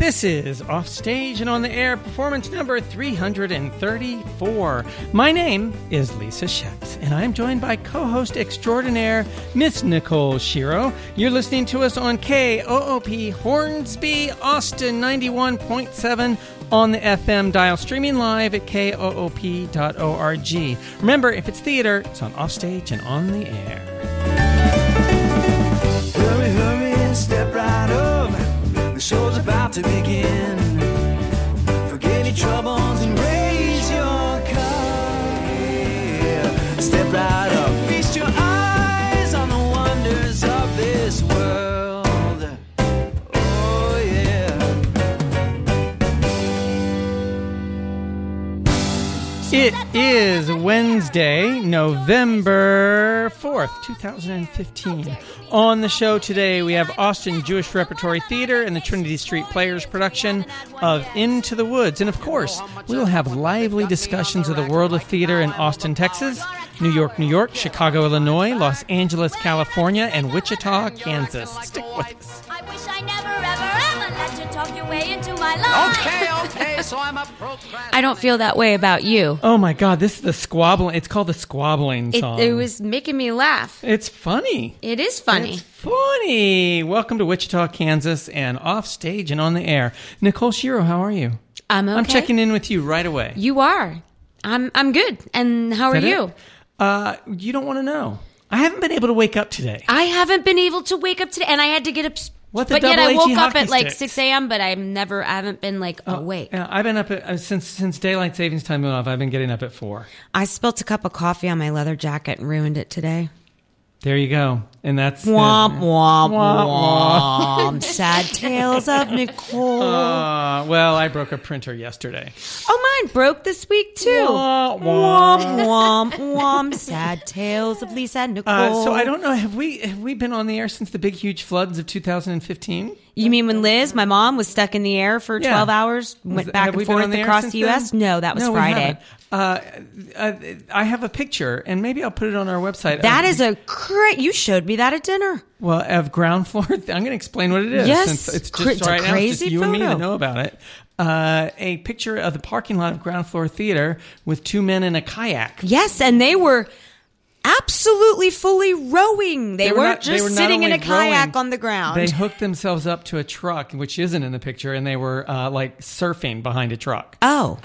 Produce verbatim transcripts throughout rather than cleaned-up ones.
This is Offstage and On the Air, performance number three hundred thirty-four. My name is Lisa Scheps, and I'm joined by co-host extraordinaire, Miss Nicole Shiro. You're listening to us on K O O P Hornsby, Austin ninety-one point seven on the F M dial, streaming live at K O O P dot org. Remember, if it's theater, it's on Offstage and On the Air. Hurry, hurry, and step right up. The show's about to begin. Forget your troubles and raise your cup. Yeah. Step right up. Feast your eyes on the wonders of this world. Oh, yeah. It is Wednesday, November fourth, twenty fifteen. On the show today, we have Austin Jewish Repertory Theater and the Trinity Street Players production of Into the Woods. And of course, we will have lively discussions of the world of theater in Austin, Texas, New York, New York, Chicago, Illinois, Los Angeles, California, and Wichita, Kansas. Stick with us. I wish I never, ever, ever let you talk your way into my life. Okay, okay, so I'm a procrastinator. I don't feel that way about you. Oh my God, this is the squabbling. It's called the squabbling It, song. it was making me laugh. It's funny. It is funny. It's funny. Welcome to Wichita, Kansas, and Offstage and On the Air. Nicole Shiro, how are you? I'm okay. I'm checking in with you right away. You are. I'm I'm good. And how are Is that you? it? Uh, you don't want to know. I haven't been able to wake up today. I haven't been able to wake up today, and I had to get up. What the but yet double I woke H E up hockey at like sticks? six a.m., but I'm never, I haven't been like Oh, awake. Yeah, I've been up at, uh, since since daylight savings time went off. I've been getting up at four. I spilt a cup of coffee on my leather jacket and ruined it today. There you go, and that's Womp, uh, womp, womp, womp. Sad tales of Nicole. Uh, well, I broke a printer yesterday. Oh, mine broke this week, too. Womp, Womp, womp, womp. Sad tales of Lisa and Nicole. Uh, so I don't know. Have we have we been on the air since the big huge floods of two thousand fifteen? You mean when Liz, my mom, was stuck in the air for Yeah. twelve hours, went Was- back have we and been on forth the air across since the U S? then? No, that was No, we Friday. haven't. Uh, uh, I have a picture, and maybe I'll put it on our website. That of, is a great. You showed me that at dinner. well of ground floor. I'm going to explain what it is. Yes. since it's just Cra- it's a right now. It's crazy just you and me photo. that know about it. Uh, a picture of the parking lot of Ground Floor Theater with two men in a kayak. Yes, and they were absolutely fully rowing. They, were weren't not- they just were not sitting in a only kayak rowing, on the ground. They hooked themselves up to a truck, which isn't in the picture, and they were uh, like surfing behind a truck. Oh.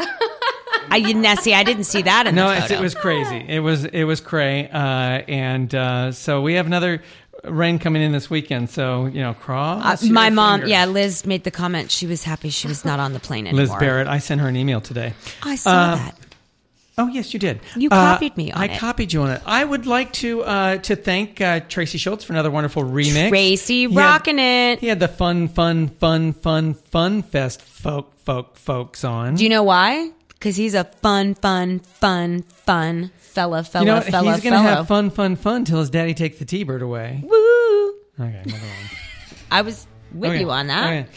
I didn't see. I didn't see that in No, the it's, photo. it was crazy. It was it was cray, uh, and uh, so we have another rain coming in this weekend. So you know, cross. Uh, your my mom, fingers. yeah, Liz made the comment. She was happy she was not on the plane anymore. Liz Barrett. I sent her an email today. I saw Uh, that. Oh yes, you did. You Uh, copied me on I it. copied you on it. I would like to uh, to thank uh, Tracy Schultz for another wonderful remix. Tracy He had- rocking it. He had the fun, fun, fun, fun, fun fest folk, folk, folks on. Do you know why? Because he's a fun, fun, fun, fun fella, fella, You know, fella, he's going to fellow. have fun, fun, fun till his daddy takes the T-bird away. Woo! Okay, moving on. I was with Okay, you on that. okay.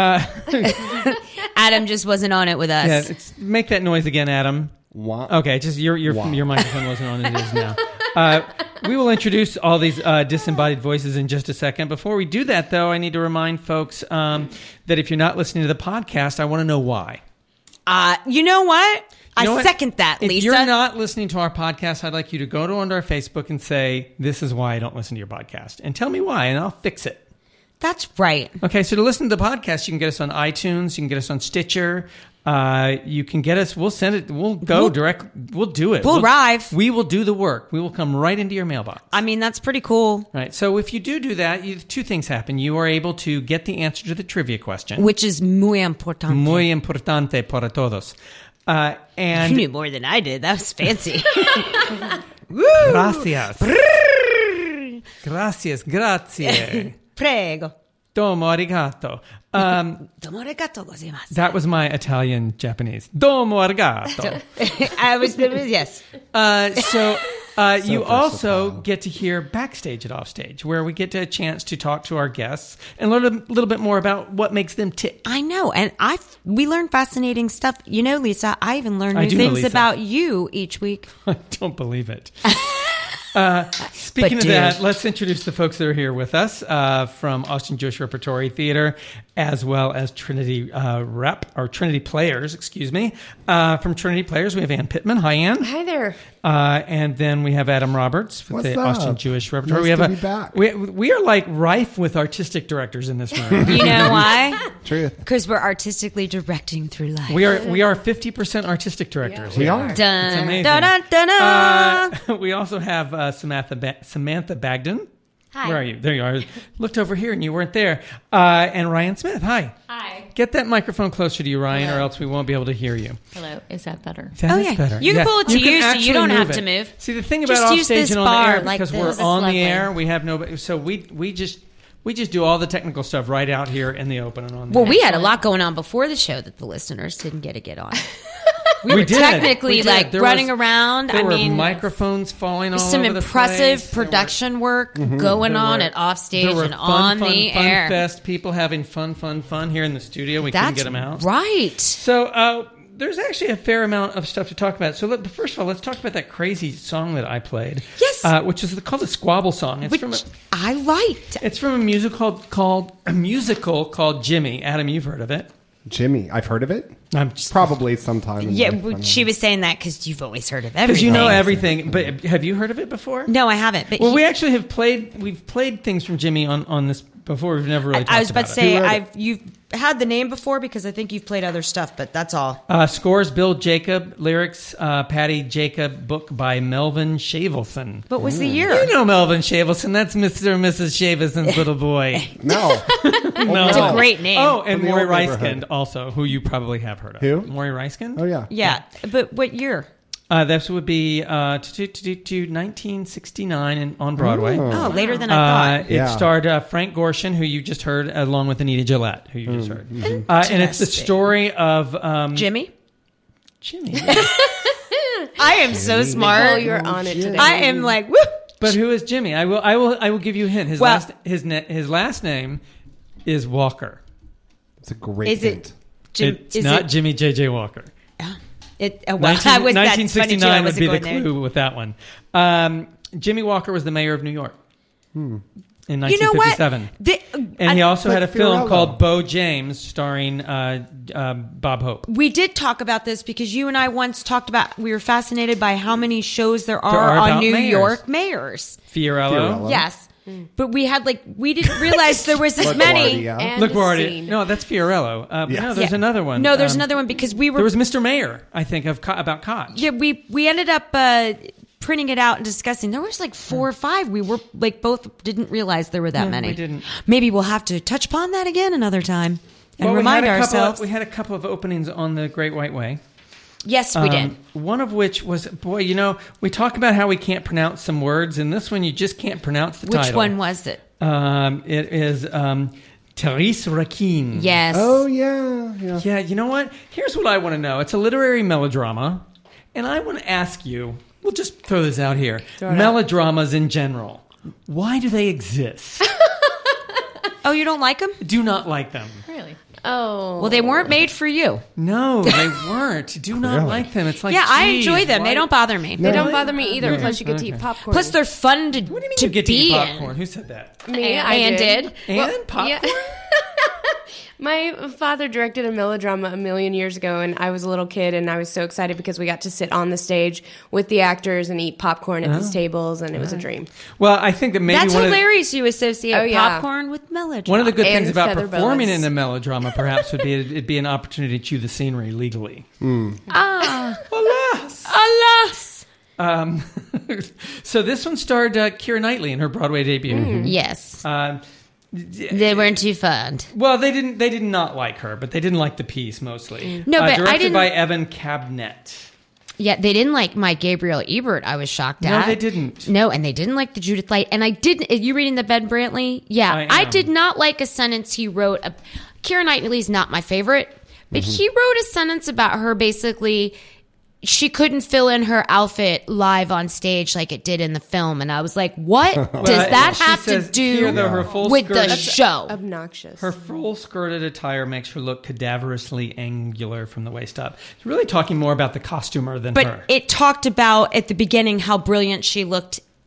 Uh, Adam just wasn't on it with us. yeah, it's, make that noise again, Adam. Wah. Okay, just your your Wow. your microphone wasn't on. It is now. Uh, we will introduce all these uh, disembodied voices in just a second. Before we do that, though, I need to remind folks um, that if you're not listening to the podcast, I want to know why. Uh, you know what? You know I what? second that, If Lisa. you're not listening to our podcast, I'd like you to go to onto our Facebook and say, "This is why I don't listen to your podcast," and tell me why, and I'll fix it. That's right. Okay, so to listen to the podcast, you can get us on iTunes, you can get us on Stitcher, uh, you can get us. We'll send it. We'll go We'll- direct. We'll do it. We'll arrive. We will do the work. We will come right into your mailbox. I mean, that's pretty cool. Right. So if you do do that, you, two things happen. You are able to get the answer to the trivia question. Which is muy importante. Muy importante para todos. Uh, You and knew more than I did. That was fancy. gracias. Gracias. Grazie. Prego. Domo arigato. Um, Domo arigato gozaimasu. that was my Italian Japanese. Domo arigato. I was, yes. Uh, so uh, you versatile. also get to hear Backstage at Offstage, where we get a chance to talk to our guests and learn a little bit more about what makes them tick. I know. And I we learn fascinating stuff. You know, Lisa, I even learn I new do know, things Lisa. about you each week. I don't believe it. Uh, speaking But of do. that, let's introduce the folks that are here with us uh, from Austin Jewish Repertory Theater as well as Trinity uh, rep, or Trinity Players, excuse me. Uh, from Trinity Players, we have Ann Pittman. Hi, Ann. Hi there. Uh, and then we have Adam Roberts with What's the up? Austin Jewish Repertory. Nice we have to a, be back. We, we are like rife with artistic directors in this room. You know why? Truth. Because we're artistically directing through life. we are we are fifty percent artistic directors. We are. Dun, It's amazing. dun, dun, dun, dun. Uh, we also have uh, Samantha ba- Samantha Bagden. Hi. Where are you? There you are. Looked over here and you weren't there. Uh, and Ryan Smith. Hi. Hi. Get that microphone closer to you, Ryan, or else we won't be able to hear you. Hello. Is that better? That Oh, is yeah. better. You can pull it to can you so you actually don't have it. to move. See, the thing Just about use offstage this and on the bar air, like because this. we're This is on lovely. the air, we have nobody. So we we just we just do all the technical stuff right out here in the open and on the Well, air. we had a lot going on before the show that the listeners didn't get to get on. We, We were did. technically We did. like There running was- around. There I were mean, microphones falling all some over the impressive place. There were- production work going there on were- at offstage there were and fun, on fun, the fun air. Fest people having fun, fun, fun here in the studio. We couldn't That's get them out. right. So uh, there's actually a fair amount of stuff to talk about. So let, first of all, let's talk about that crazy song that I played. Yes. uh, which is called the Squabble Song. It's Which from a, I liked. it's from a musical called, called a musical called Jimmy. Adam, you've heard of it? Jimmy, I've heard of it. I'm just Probably sometime. In Yeah, life, I well, don't she know. was saying that because you've always heard of everything. because you know everything. But have you heard of it before? No, I haven't. But Well, he- we actually have played. We've played things from Jimmy on, on this before. We've never really. I, Talked I was about about to it. say Who wrote I've you've had the name before because I think you've played other stuff, but that's all. Uh, scores Bill Jacob, lyrics uh, Patty Jacob, book by Melvin Shavelson. What was the year? You know Melvin Shavelson. That's Mister and Missus Shavelson's little boy. No. No. It's a great name. Oh, and From the Maury old neighborhood. Reiskind also, who you probably have heard of. Who? Maury Reiskind? Oh yeah. yeah, but what year? Uh, this would be uh, to, to, to, to nineteen sixty-nine in, on Broadway. Oh, later than I Uh, thought. it Yeah. starred uh, Frank Gorshin, who you just heard, along with Anita Gillette, who you just heard. Uh, and it's the Interesting. story of um, Jimmy? Jimmy. I am so smart. Oh, you're on it today. I am like, woo! But who is Jimmy? I will. I will. I will give you a hint. His Well- last. His ne- His last name is Walker. It's a great Is hint. it Jim? it's is not it, Jimmy J J Walker. it uh, well, nineteen, I was, nineteen that's funny too. I sixty-nine would wasn't be the going there. clue with that one. Um, Jimmy Walker was the mayor of New York in You know nineteen what? fifty-seven. The- And he I- also had a Like film Fiorello. called Bo James, starring uh, uh, Bob Hope. we did talk about this because you and I once talked about we were fascinated by how many shows there are, are on about New mayors. York mayors. Fiorello. Fiorello. Yes, but we had like we didn't realize there was this Look, many. LaGuardia. And Look, the already. scene. No, that's Fiorello. Uh, but Yes. No, there's Yeah. another one. No, there's Um, another one because we were There was Mister Mayor, I think, of Co- about Koch. yeah we we ended up uh, printing it out and discussing. There was like four or five. We were like both didn't realize there were that No, many. we didn't. Maybe we'll have to touch upon that again another time and Well, remind we had a couple ourselves. Of, we had a couple of openings on the Great White Way. yes, we did. Um, One of which was, boy, you know, we talk about how we can't pronounce some words, and this one you just can't pronounce the Which title. one was it? Um, it is um, Therese Raquin. Yes. Oh yeah. Yeah. Yeah, you know what? Here's what I want to know. It's a literary melodrama, and I want to ask you, we'll just throw this out here. Melodramas in general, why do they exist? Oh, you don't like them? Do not like them. Really? Oh. Well, they weren't made for you. No, they weren't. Do not Really? like them. It's like, yeah, I geez, enjoy them. why- They don't bother me. They don't Really? bother me either. Okay. Plus, you get to Okay. eat popcorn. Plus, they're fun to, What do you mean to you get to be eat in. popcorn? Who said that? me, And- I and did. did. And Well, popcorn? yeah. My father directed a melodrama a million years ago, and I was a little kid, and I was so excited because we got to sit on the stage with the actors and eat popcorn at Oh. these tables, and it was a dream. Well, I think that maybe That's one of the, hilarious. You associate Oh, yeah. popcorn with melodrama. one of the good And things about feather performing boas. in a melodrama, perhaps, would be it'd be an opportunity to chew the scenery legally. ah, Alas. alas. Um, so this one starred uh, Keira Knightley in her Broadway debut. Yes, Um, they weren't too fun. well, they didn't. They did not like her, but they didn't like the piece mostly. No, Uh, but I directed didn't- by Evan Cabnet. Yeah, they didn't like my Gabriel Ebert. I was shocked No, at. they didn't. No, and they didn't like the Judith Light. And I didn't. Are you reading the Ben Brantley? Yeah, I I, am. did not like a sentence he wrote. Uh, Keira Knightley's not my favorite, but Mm-hmm. he wrote a sentence about her basically. She couldn't fill in her outfit live on stage like it did in the film, and I was like, "What does Well, that she have says to do here, though, her full with the skirted- show?" Obnoxious. Her full skirted attire makes her look cadaverously angular from the waist up. It's really talking more about the costumer than But her. it talked about at the beginning how brilliant she looked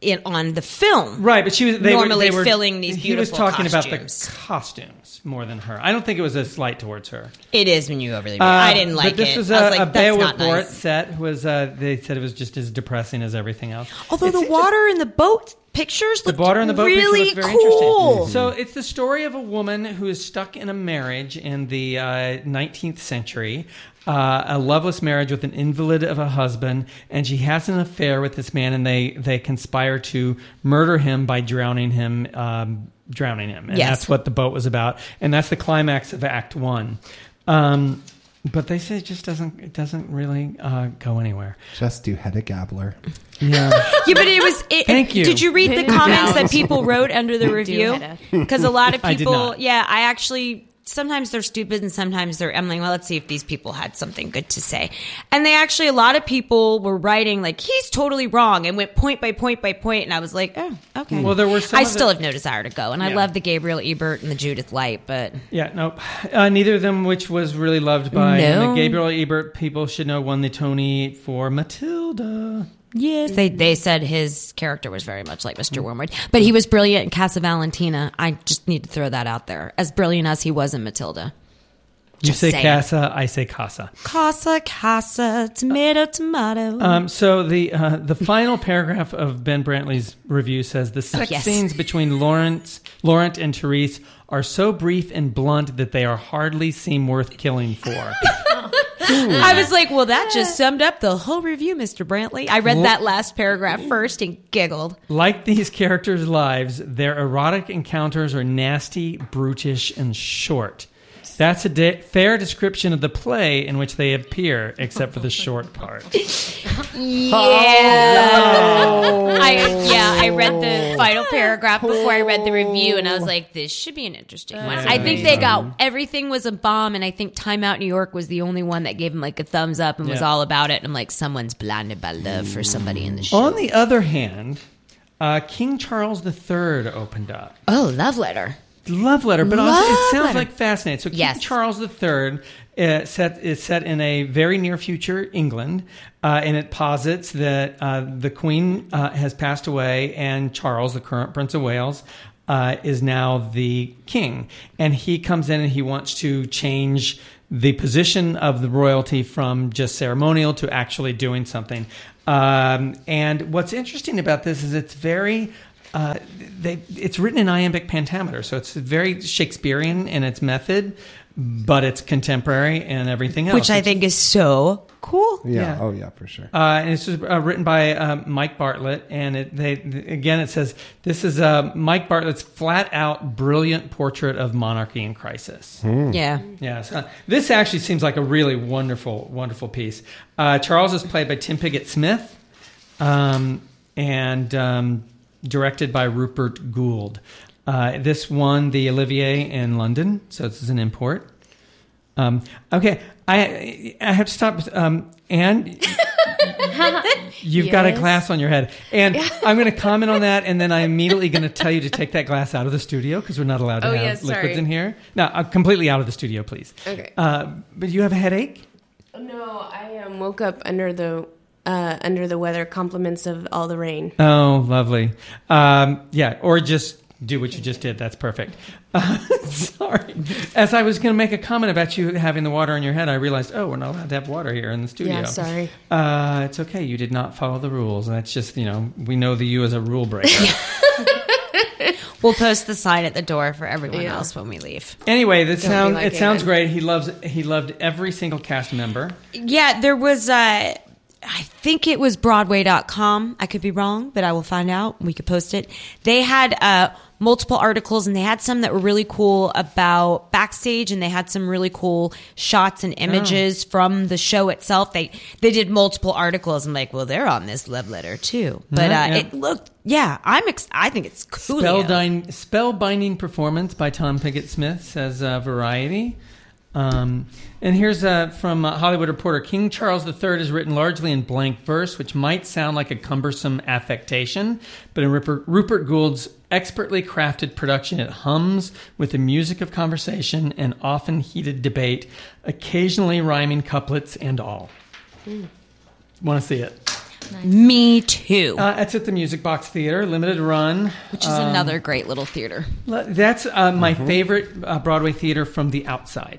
in, on the film. Right, but she was they normally were, they were, filling these He was beautiful talking costumes. about the costumes more than her. I don't think it was a slight towards her. It is when you overly. Uh, I didn't like but this it. was I a, was like, a that's Beowulf not Borat nice. set. Was uh, they said it was just as depressing as everything else. Although It's the just- water in the boat pictures The look water in the boat really picture looks very cool. interesting. So it's the story of a woman who is stuck in a marriage in the uh, nineteenth century, uh, a loveless marriage with an invalid of a husband, and she has an affair with this man, and they, they conspire to murder him by drowning him, um, drowning him, and Yes. that's what the boat was about, and that's the climax of Act One. Um, but they say it just doesn't it doesn't really uh, go anywhere. Just do Hedda Gabler. Yeah. Yeah, but it was. It, Thank you. Did you read the comments that people wrote under the review? Hedda. Because a lot of I did people, not. yeah, I actually. Sometimes they're stupid and sometimes they're. I'm like, well, let's see if these people had something good to say. And they actually, a lot of people were writing like he's totally wrong and went point by point by point. And I was like, oh, okay. Well, there were some I of still the- have no desire to go, and I Yeah. love the Gabriel Ebert and the Judith Light, but Yeah, no, uh, neither of them, which was really loved by No. and the Gabriel Ebert. People should know won the Tony for Matilda. yes, they they said his character was very much like Mister Wormwood, but he was brilliant in Casa Valentina. I just need to throw that out there, as brilliant as he was in Matilda. You Just say saying. casa, I say casa. Casa, casa, tomato, tomato. Um, so the uh, the final paragraph of Ben Brantley's review says the sex yes. scenes between Lawrence, Laurent and Therese are so brief and blunt that they are hardly seem worth killing for. I was like, well, that just summed up the whole review, Mister Brantley. I read that last paragraph first and giggled. Like these characters' lives, their erotic encounters are nasty, brutish, and short. That's a de- fair description of the play in which they appear, except for the short part. Yeah. I, yeah, I read the final paragraph before I read the review, and I was like, this should be an interesting one. I think they got, everything was a bomb, and I think Time Out New York was the only one that gave him like a thumbs up and was Yeah. all about it. And I'm like, someone's blinded by love for somebody in the show. On the other hand, uh, King Charles the Third opened up. Oh, love letter. Love letter, but also Love it sounds letter. like fascinating. So King Yes. Charles the Third uh, set, is set in a very near future England, uh, and it posits that uh, the Queen uh, has passed away, and Charles, the current Prince of Wales, uh, is now the king. And he comes in and he wants to change the position of the royalty from just ceremonial to actually doing something. Um, and what's interesting about this is it's very... Uh, they, it's written in iambic pentameter, so it's very Shakespearean in its method, but it's contemporary and everything else. Which I think is so cool. Yeah. Yeah. Oh, yeah, for sure. Uh, and it's uh, written by uh, Mike Bartlett, and it, they again it says this is uh, Mike Bartlett's flat-out brilliant portrait of monarchy in crisis. Yeah. Yeah, so this actually seems like a really wonderful, wonderful piece. Uh, Charles is played by Tim Pigott-Smith, um, and um, directed by Rupert Gould. Uh, this won the Olivier in London, so this is an import. Um, okay, I I have to stop. Um, and you've got a Yes. glass on your head, and I'm going to comment on that, and then I'm immediately going to tell you to take that glass out of the studio because we're not allowed to Oh, have yes, liquids sorry. in here. No, uh, completely out of the studio, please. Okay. Uh, but you have a headache? No, I um, woke up under the uh, under the weather, compliments of all the rain. Oh, lovely. Um, yeah, or just do what you just did. That's perfect. Uh, sorry. As I was going to make a comment about you having the water on your head, I realized, oh, we're not allowed to have water here in the studio. Yeah, sorry. Uh, it's okay. You did not follow the rules. That's just, you know, we know the you as a rule breaker. We'll post the sign at the door for everyone Yeah. else when we leave. Anyway, that Don't sound, be like it sounds Aaron. great. He loves he loved every single cast member. Yeah, there was, uh, I think it was Broadway dot com. I could be wrong, but I will find out. We could post it. They had uh, multiple articles, and they had some that were really cool about backstage, and they had some really cool shots and images from the show itself. They they did multiple articles. I'm like, well, they're on this love letter too. But uh, Uh-huh, yeah. it looked, yeah, I'm. Ex- I think it's cool. Spellbinding, spellbinding performance by Tom Pigott-Smith, says uh, Variety. Um, and here's uh, from uh, Hollywood Reporter. King Charles the Third is written largely in blank verse, which might sound like a cumbersome affectation, but in Rupert, Rupert Gould's expertly crafted production, it hums with the music of conversation and often heated debate, occasionally rhyming couplets and all. Mm. Want to see it? Me too. Uh, it's at the Music Box Theater, limited run. Which is another great little theater. That's uh, my favorite uh, Broadway theater from the outside.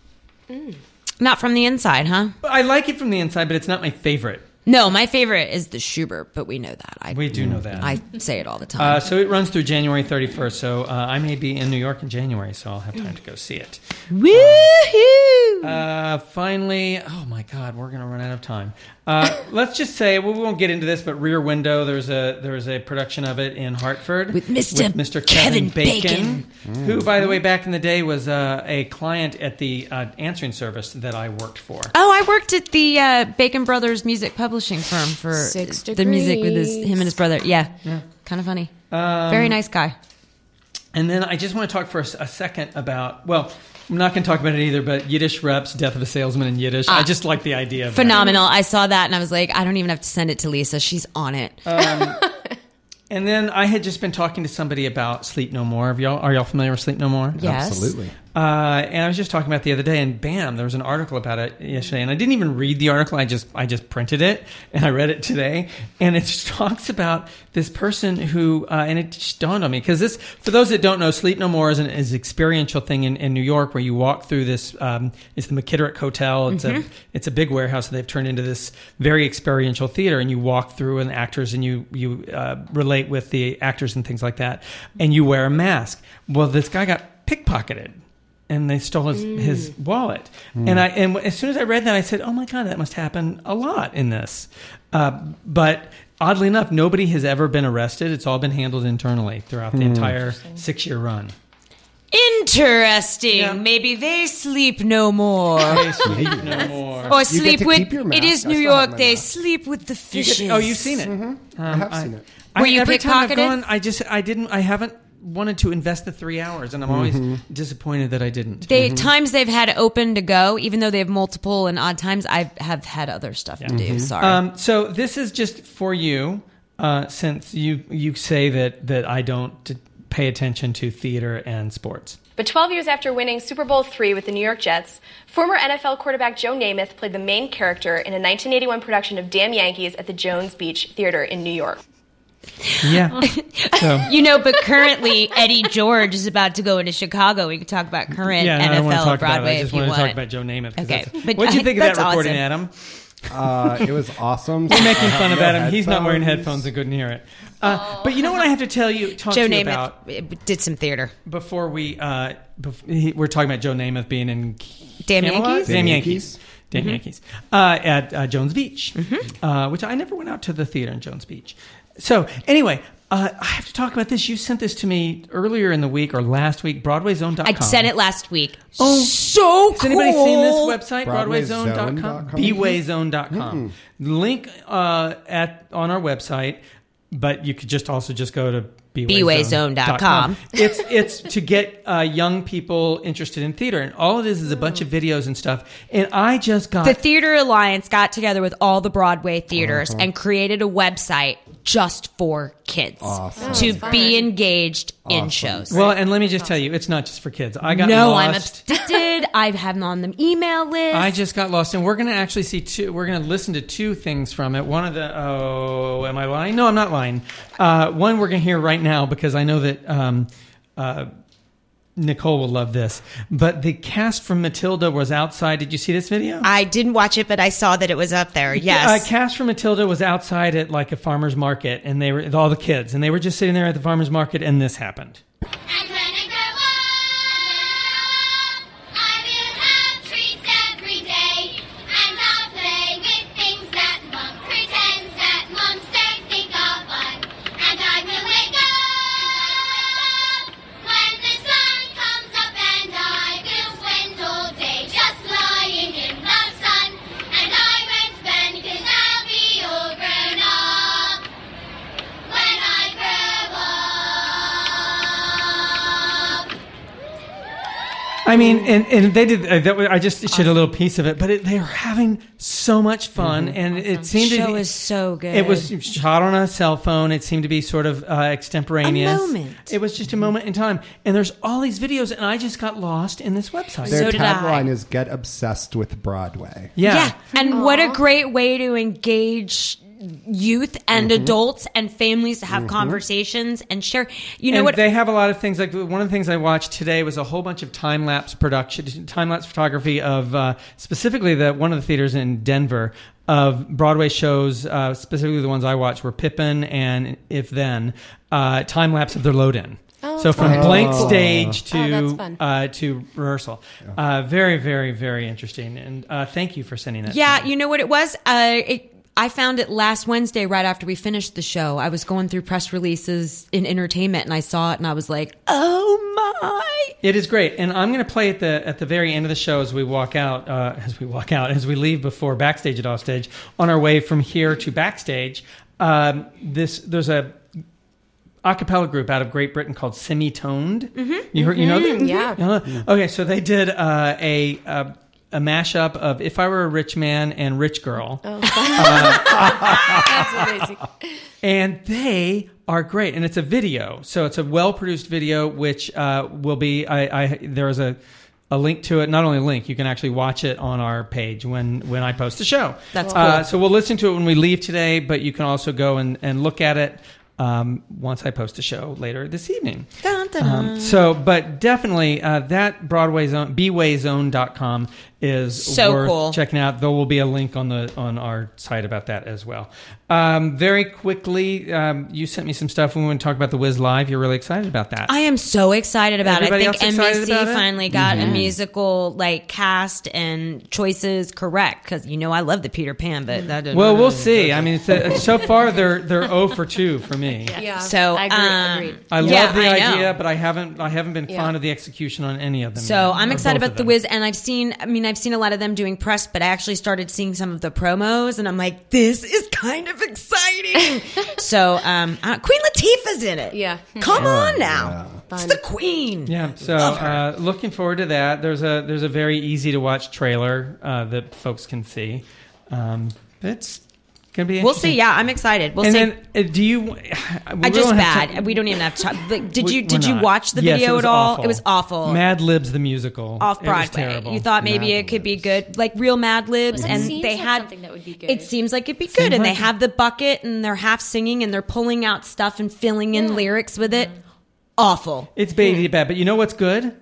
Not from the inside, huh? I like it from the inside, but it's not my favorite. No, my favorite is the Schubert, but we know that. I, We do know that. I say it all the time. Uh, so it runs through January thirty-first. So uh, I may be in New York in January, so I'll have time to go see it. Woohoo! Uh, finally, oh my God, we're going to run out of time. Uh, let's just say, well, we won't get into this, but Rear Window, there's a there's a production of it in Hartford With Mister Mister Kevin Kevin Bacon, Bacon. who, by the way, back in the day was uh, a client at the uh, answering service that I worked for. Oh, I worked at the uh, Bacon Brothers music publishing firm for Six the music with his, Degrees. him and his brother. Yeah, kind of funny. Um, Very nice guy. And then I just want to talk for a, s- a second about, well, I'm not going to talk about it either, but Yiddish Reps, Death of a Salesman in Yiddish. I just like the idea of that. Phenomenal. I saw that and I was like, I don't even have to send it to Lisa. She's on it. And then I had just been talking to somebody about Sleep No More. Have y'all, are y'all familiar with Sleep No More? Yes. Absolutely. Uh, and I was just talking about it the other day, and bam, there was an article about it yesterday. And I didn't even read the article; I just I just printed it and I read it today. And it just talks about this person who, uh, and it just dawned on me because this, for those that don't know, Sleep No More is an is an experiential thing in, in New York where you walk through this. Um, it's the McKitterick Hotel. It's a it's a big warehouse that they've turned into this very experiential theater, and you walk through and actors and you you uh, relate with the actors and things like that, and you wear a mask. Well, this guy got pickpocketed. And they stole his, Mm. his wallet. And I and as soon as I read that, I said, "Oh my God, that must happen a lot in this." Uh, but oddly enough, nobody has ever been arrested. It's all been handled internally throughout the entire six-year run. Interesting. Yeah. Maybe they sleep no more. They sleep no more. Or You sleep get to with. keep your It mask. is I New still have York. my They mask. sleep with the You fishes. get- oh, you've seen it. I Um, have seen it. Were you every time I've pickpocketed? gone, I just I didn't I haven't wanted to invest the three hours, and I'm always disappointed that I didn't. They times they've had open to go, even though they have multiple and odd times. I have had other stuff to do. Sorry. Um, so this is just for you, uh, since you you say that that I don't t- pay attention to theater and sports. But twelve years after winning Super Bowl three with the New York Jets, former N F L quarterback Joe Namath played the main character in a nineteen eighty-one production of Damn Yankees at the Jones Beach Theater in New York. Yeah. So You know, but currently Eddie George is about to go into Chicago. We could talk about current yeah, no, I N don't F want to L talk Broadway about it. I just if you want to want. talk about Joe Namath. 'cause Okay, that's- but What did you I- think of that that's recording, awesome. Adam? Uh, it was awesome. We're making fun No about him. He's not wearing headphones. headphones and couldn't hear it. Uh, But you know what I have to tell you, talk Joe to you Namath about did some theater. before we uh, bef- he, we're talking about Joe Namath being in Damn Camelot? Yankees? Damn Damn Yankees. Yankees. Damn Yankees. Uh, at uh, Jones Beach, uh, which I never went out to the theater in Jones Beach. So anyway, uh, I have to talk about this. You sent this to me earlier in the week or last week, Broadway Zone dot com. I sent it last week. Oh, so Has anybody cool. seen this website? Broadway Broadway Zone dot com? Zone dot com? B way zone dot com. Link uh, at on our website, but you could just also just go to B way zone dot com. It's it's to get uh, young people interested in theater, and all it is is a bunch of videos and stuff. And I just got The Theater Alliance got together with all the Broadway theaters and created a website just for kids Awesome. to fun. be engaged in Awesome. shows. well, and let me just tell you, it's not just for kids. I got no, I'm lost. addicted. I have them on the email list. I just got lost, and we're going to actually see two. We're going to listen to two things from it. One of the oh, am I lying? No, I'm not lying. Uh, one we're going to hear right now because I know that um, uh, Nicole will love this. But the cast from Matilda was outside. Did you see this video? I didn't watch it, but I saw that it was up there. Yes. Uh, cast from Matilda was outside at like a farmer's market, and they were all the kids, and they were just sitting there at the farmer's market, and this happened. And when I grow up, I will have treats every day. And I'll play with things that Mum pretends that mums don't think are fun. And I will wake up when the sun comes up, and I will spend all day just lying in the sun. And I won't bend 'cause I'll be all grown up when I grow up. I mean, and, and they did. Uh, that was, I just shared a little piece of it, but it, they were having so much fun, and it seemed show to, is so good. It was shot on a cell phone. It seemed to be sort of uh, extemporaneous. A moment. It was just a moment in time, and there's all these videos, and I just got lost in this website. Their So did tagline I. is "Get obsessed with Broadway." yeah. Yeah. And what a great way to engage youth and adults and families to have conversations and share. You know and what? they have a lot of things. Like one of the things I watched today was a whole bunch of time lapse production, time lapse photography of uh, specifically the one of the theaters in Denver of Broadway shows. Uh, specifically, the ones I watched were Pippin and If Then. Uh, time lapse of their load in. Oh, So from fun. blank Oh. stage Oh, that's to fun. uh, to rehearsal, uh, very very very interesting. And uh, thank you for sending that. Yeah, to me. you know what it was? Uh, it, I found it last Wednesday right after we finished the show. I was going through press releases in entertainment and I saw it and I was like, oh my. It is great, and I'm going to play at the at the very end of the show as we walk out, uh, as we walk out, as we leave before backstage at Offstage. On our way from here to backstage, um, this there's a a cappella group out of Great Britain called Semitoned. Mm-hmm. You heard, you know them? Yeah. You know them? Okay, so they did uh, a. a a mashup of If I Were a Rich Man and Rich Girl. Oh, that's amazing. And they are great. And it's a video. So it's a well-produced video, which uh, will be, I, I there is a, a link to it. Not only a link, you can actually watch it on our page when, when I post the show. That's Uh, cool. so we'll listen to it when we leave today, but you can also go and, and look at it um, once I post the show later this evening. Dun, dun, Um, dun. so, but definitely uh, that Broadway Zone, b way zone dot com is So worth cool. checking out. There will be a link on the on our site about that as well. Um, very quickly, um, you sent me some stuff when we want to talk about the Wiz Live. You're really excited about that. I am so excited about Everybody it. I else think excited N B C about it? finally got a musical like cast and choices correct because you know I love the Peter Pan, but that didn't. well, we'll see. I mean, it's a, so far they're they're zero for two for me. Yeah. So I agree. um, agreed. I yeah, love the I know. idea, but I haven't I haven't been Yeah. fond of the execution on any of them. So yet, I'm or excited both about of The them. Wiz, and I've seen, I mean, I've seen a lot of them doing press, but I actually started seeing some of the promos, and I'm like, this is kind of exciting. so um, uh, Queen Latifah's in it. Yeah. Come on now. yeah. It's Fun. the Queen. Yeah, so Love her. uh, looking forward to that. There's a there's a very easy to watch trailer uh, that folks can see. Um, it's gonna be. We'll interesting. see. Yeah, I'm excited. We'll And see. then, uh, do you? I just bad. We don't even have to talk. Like, did We- you did we're you not. watch the Yes, video it was at all? awful. It was awful. Mad Libs the musical Off It was Broadway. terrible. You thought maybe Mad it could be Libs. good, like real Mad Libs, That and seems they like had something that would be good. It seems like it'd be good, Seems and they like it. have the bucket, and they're half singing, and they're pulling out stuff and filling in lyrics with it. Awful. It's baby bad, but you know what's good?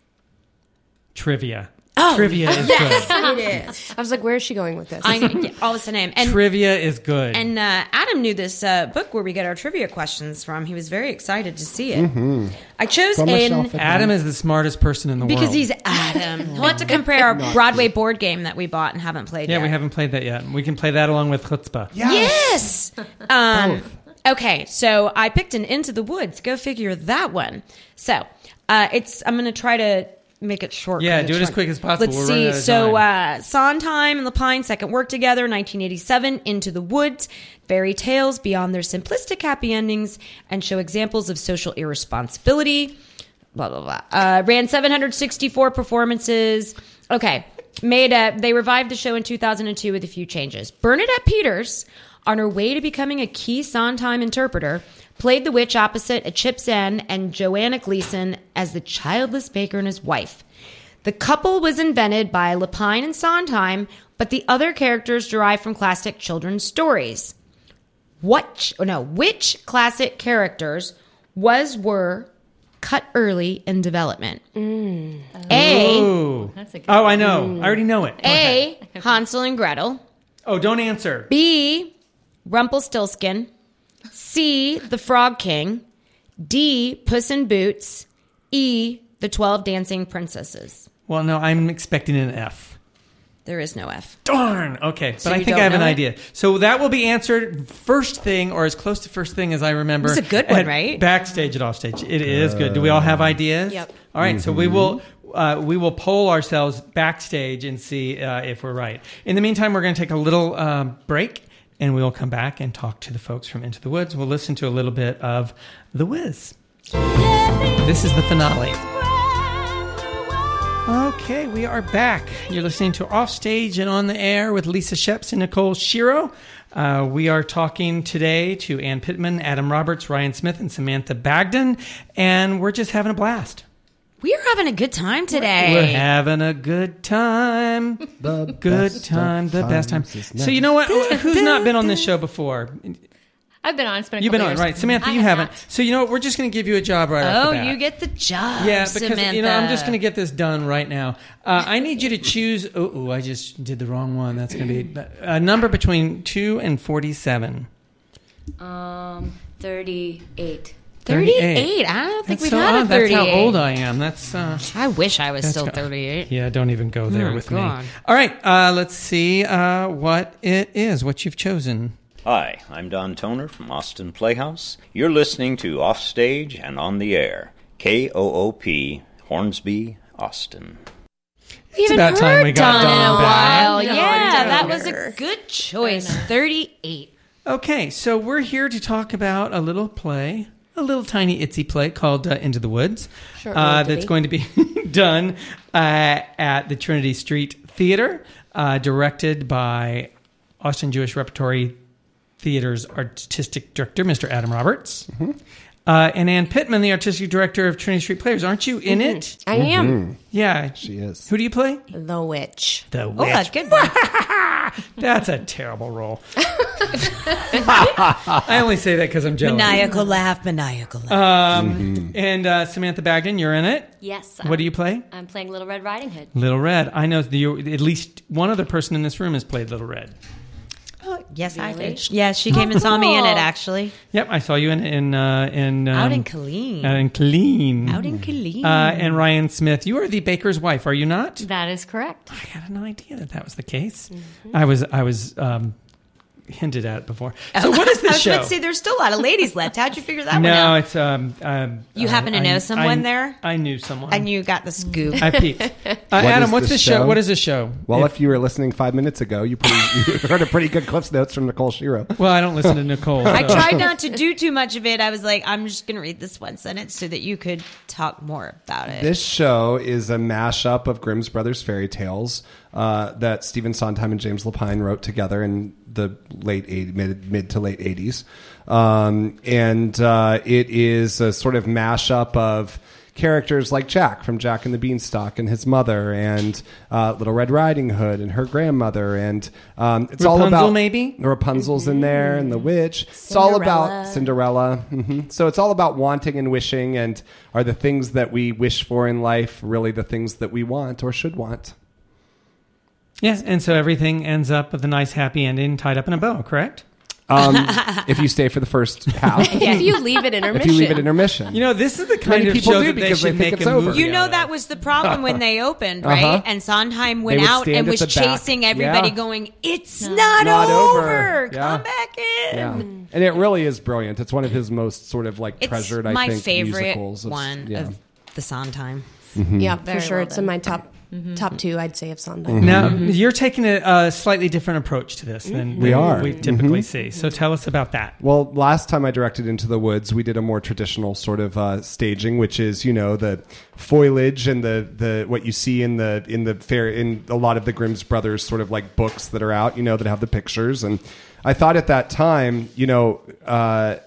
Trivia. Oh, Trivia is good. It is. I was like, where is she going with this? I know, yeah, all of a sudden, and Trivia is good. and uh, Adam knew this uh, book where we get our trivia questions from. He was very excited to see it. I chose From a shelf in at Adam home. is the smartest person in the because world. he's Adam. He'll have to compare our Broadway board game that we bought and haven't played yeah, yet. we haven't played that yet. We can play that along with Chutzpah. Yes. Um, okay, so I picked an Into the Woods. Go figure that one. So uh, it's. I'm going to try to make it short. Yeah, 'cause do it's it as short. quick as possible. Let's We're see. running out of So time. uh, Sondheim and Lapine second work together, nineteen eighty-seven. Into the Woods. Fairy tales beyond their simplistic happy endings and show examples of social irresponsibility. Blah blah blah. Uh, ran seven hundred sixty-four performances. Okay, made a. They revived the show in two thousand two with a few changes. Bernadette Peters, on her way to becoming a key Sondheim interpreter, played the witch opposite a Chip's End and Joanna Gleason as the childless baker and his wife. The couple was invented by Lapine and Sondheim, but the other characters derived from classic children's stories. What? Oh no, which classic characters was were cut early in development? A. Ooh. That's a good Oh, I know. I already know it. A. Hansel and Gretel. Oh, don't answer. B. Rumpelstiltskin. C. The Frog King. D. Puss in Boots. E. The Twelve Dancing Princesses. Well, no, I'm expecting an F. There is no F. Darn. Okay, but So I you think don't I have an know it? idea. So that will be answered first thing, or as close to first thing as I remember. It's a good one, at right? Backstage at Offstage. It is good. Do we all have ideas? Yep. All right, so we will uh, we will poll ourselves backstage and see uh, if we're right. In the meantime, we're going to take a little um, break, and we will come back and talk to the folks from Into the Woods. We'll listen to a little bit of The Wiz. This is the finale. Okay, we are back. You're listening to Offstage and On the Air with Lisa Sheps and Nicole Shiro. Uh, we are talking today to Ann Pittman, Adam Roberts, Ryan Smith, and Samantha Bagden, and we're just having a blast. We are having a good time today. We're having a good time. The Good best time, of the best time. times is So you know what? Who's not been on this show before? I've been on. It's been a You've been couple on, years. right? Samantha, I you have haven't. not. So you know what? We're just going to give you a job right off Oh, the bat. you get the job, Yeah, because Samantha. you know I'm just going to get this done right now. Uh, I need you to choose. Oh, ooh, I just did the wrong one. That's going to be a number between two and forty-seven. Um, thirty-eight. thirty-eight. I don't think That's we've so had odd. a thirty-eight. That's how old I am. That's. Uh, I wish I was That's still go- thirty-eight. yeah, don't even go there Oh, with God. me. All right, uh, let's see uh, what it is. What you've chosen. Hi, I'm Don Toner from Austin Playhouse. You're listening to Offstage and On the Air, K O O P, Hornsby, Austin. It's about time we got Don in a Don back. while. Don Yeah, that Toner. was a good choice. thirty-eight. Okay, so we're here to talk about a little play, a little tiny itsy play called uh, Into the Woods. Short uh, little that's ditty. going to be done uh, at the Trinity Street Theater, uh, directed by Austin Jewish Repertory Theater's artistic director, Mister Adam Roberts. Uh, and Ann Pittman, the artistic director of Trinity Street Players. Aren't you in it? I am Yeah. She is. Who do you play? the witch. The Oh, Witch. that's good one. That's a terrible role. I only say that because I'm jealous. Maniacal laugh, maniacal laugh. Um, And uh, Samantha Bagden, you're in it. Yes. What do you play? I'm playing Little Red Riding Hood. Little Red. I know the, at least one other person in this room has played Little Red. Oh, yes, I Really? did. Yeah, she came and saw me in it, cool. actually. Yep, I saw you in in uh, in um, Out in Killeen. Out in Killeen. Out in Killeen. Uh, and Ryan Smith, you are the baker's wife, are you not? That is correct. I had no idea that that was the case. I was I was um, hinted at before. So what is I this was show? about to say, there's still a lot of ladies left. How'd you figure that one no, out? it's um. um You uh, happen to I- know someone I- there? I knew someone. And you got the scoop. I peeped. Uh, Adam, is what's this this show? show? What is this show? Well, If- if you were listening five minutes ago, you, pretty, you heard a pretty good Cliff's Notes from Nicole Shiro. well, I don't listen to Nicole. I so- tried not to do too much of it. I was like, I'm just going to read this one sentence so that you could talk more about it. This show is a mashup of Grimm's Brothers fairy tales uh, that Stephen Sondheim and James Lapine wrote together in the late eighties, mid, mid to late eighties. Um, and uh, it is a sort of mashup of characters like Jack from Jack and the Beanstalk and his mother, and uh, Little Red Riding Hood and her grandmother, and um, it's all Rapunzel, about maybe? Rapunzel's in there, and the witch. It's all about Cinderella. hmm So it's all about wanting and wishing, and are the things that we wish for in life really the things that we want or should want? Yes, and so everything ends up with a nice happy ending tied up in a bow, correct? Um, if you stay for the first half, If you leave it if intermission. you leave it intermission. You know, this is the kind Many of people show do that they because should they think make it's a over. movie You know, out that of. was the problem when they opened, right? Uh-huh. And Sondheim went would out stand and at was the back. chasing everybody Yeah. going, it's not, Not over. over. Yeah. Come back in. Yeah, and it really is brilliant. It's one of his most sort of like It's treasured, my I think, favorite musicals. of- one yeah. of the Sondheim. Yeah, for Very sure. well It's done. in my top top two, I'd say, of Sondheim. Now, you're taking a, a slightly different approach to this than, We than are. we typically see. So tell us about that. Well, last time I directed Into the Woods, we did a more traditional sort of uh, staging, which is, you know, the foliage and the, the what you see in the in the fair in a lot of the Grimm's Brothers sort of like books that are out, you know, that have the pictures. And I thought at that time, you know, uh,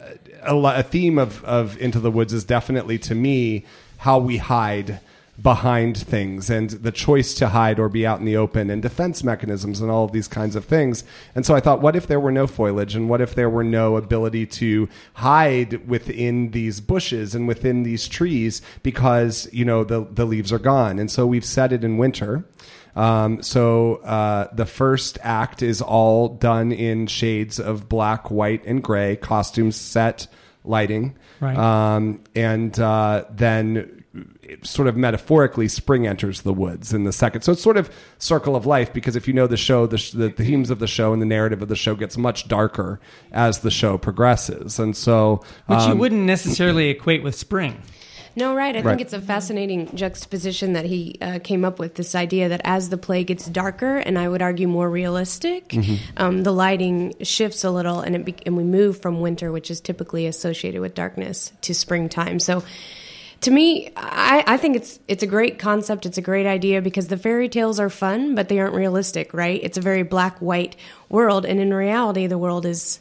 a, lo- a theme of, of Into the Woods is definitely to me how we hide behind things and the choice to hide or be out in the open and defense mechanisms and all of these kinds of things. And so I thought, what if there were no foliage, and what if there were no ability to hide within these bushes and within these trees because, you know, the, the leaves are gone. And so we've set it in winter. Um, so uh, the first act is all done in shades of black, white, and gray, costumes, set, lighting. Right. Um, and uh, then sort of metaphorically, spring enters the woods in the second. So it's sort of circle of life, because if you know the show, the, sh- the themes of the show and the narrative of the show gets much darker as the show progresses. And so... Which you um, wouldn't necessarily equate with spring. No, right. I Right. think it's a fascinating juxtaposition that he uh, came up with, this idea that as the play gets darker, and I would argue more realistic, Mm-hmm. um, the lighting shifts a little, and it be- and we move from winter, which is typically associated with darkness, to springtime. So to me, I, I think it's it's a great concept. It's a great idea, because the fairy tales are fun, but they aren't realistic, right? It's a very black-white world, and in reality, the world is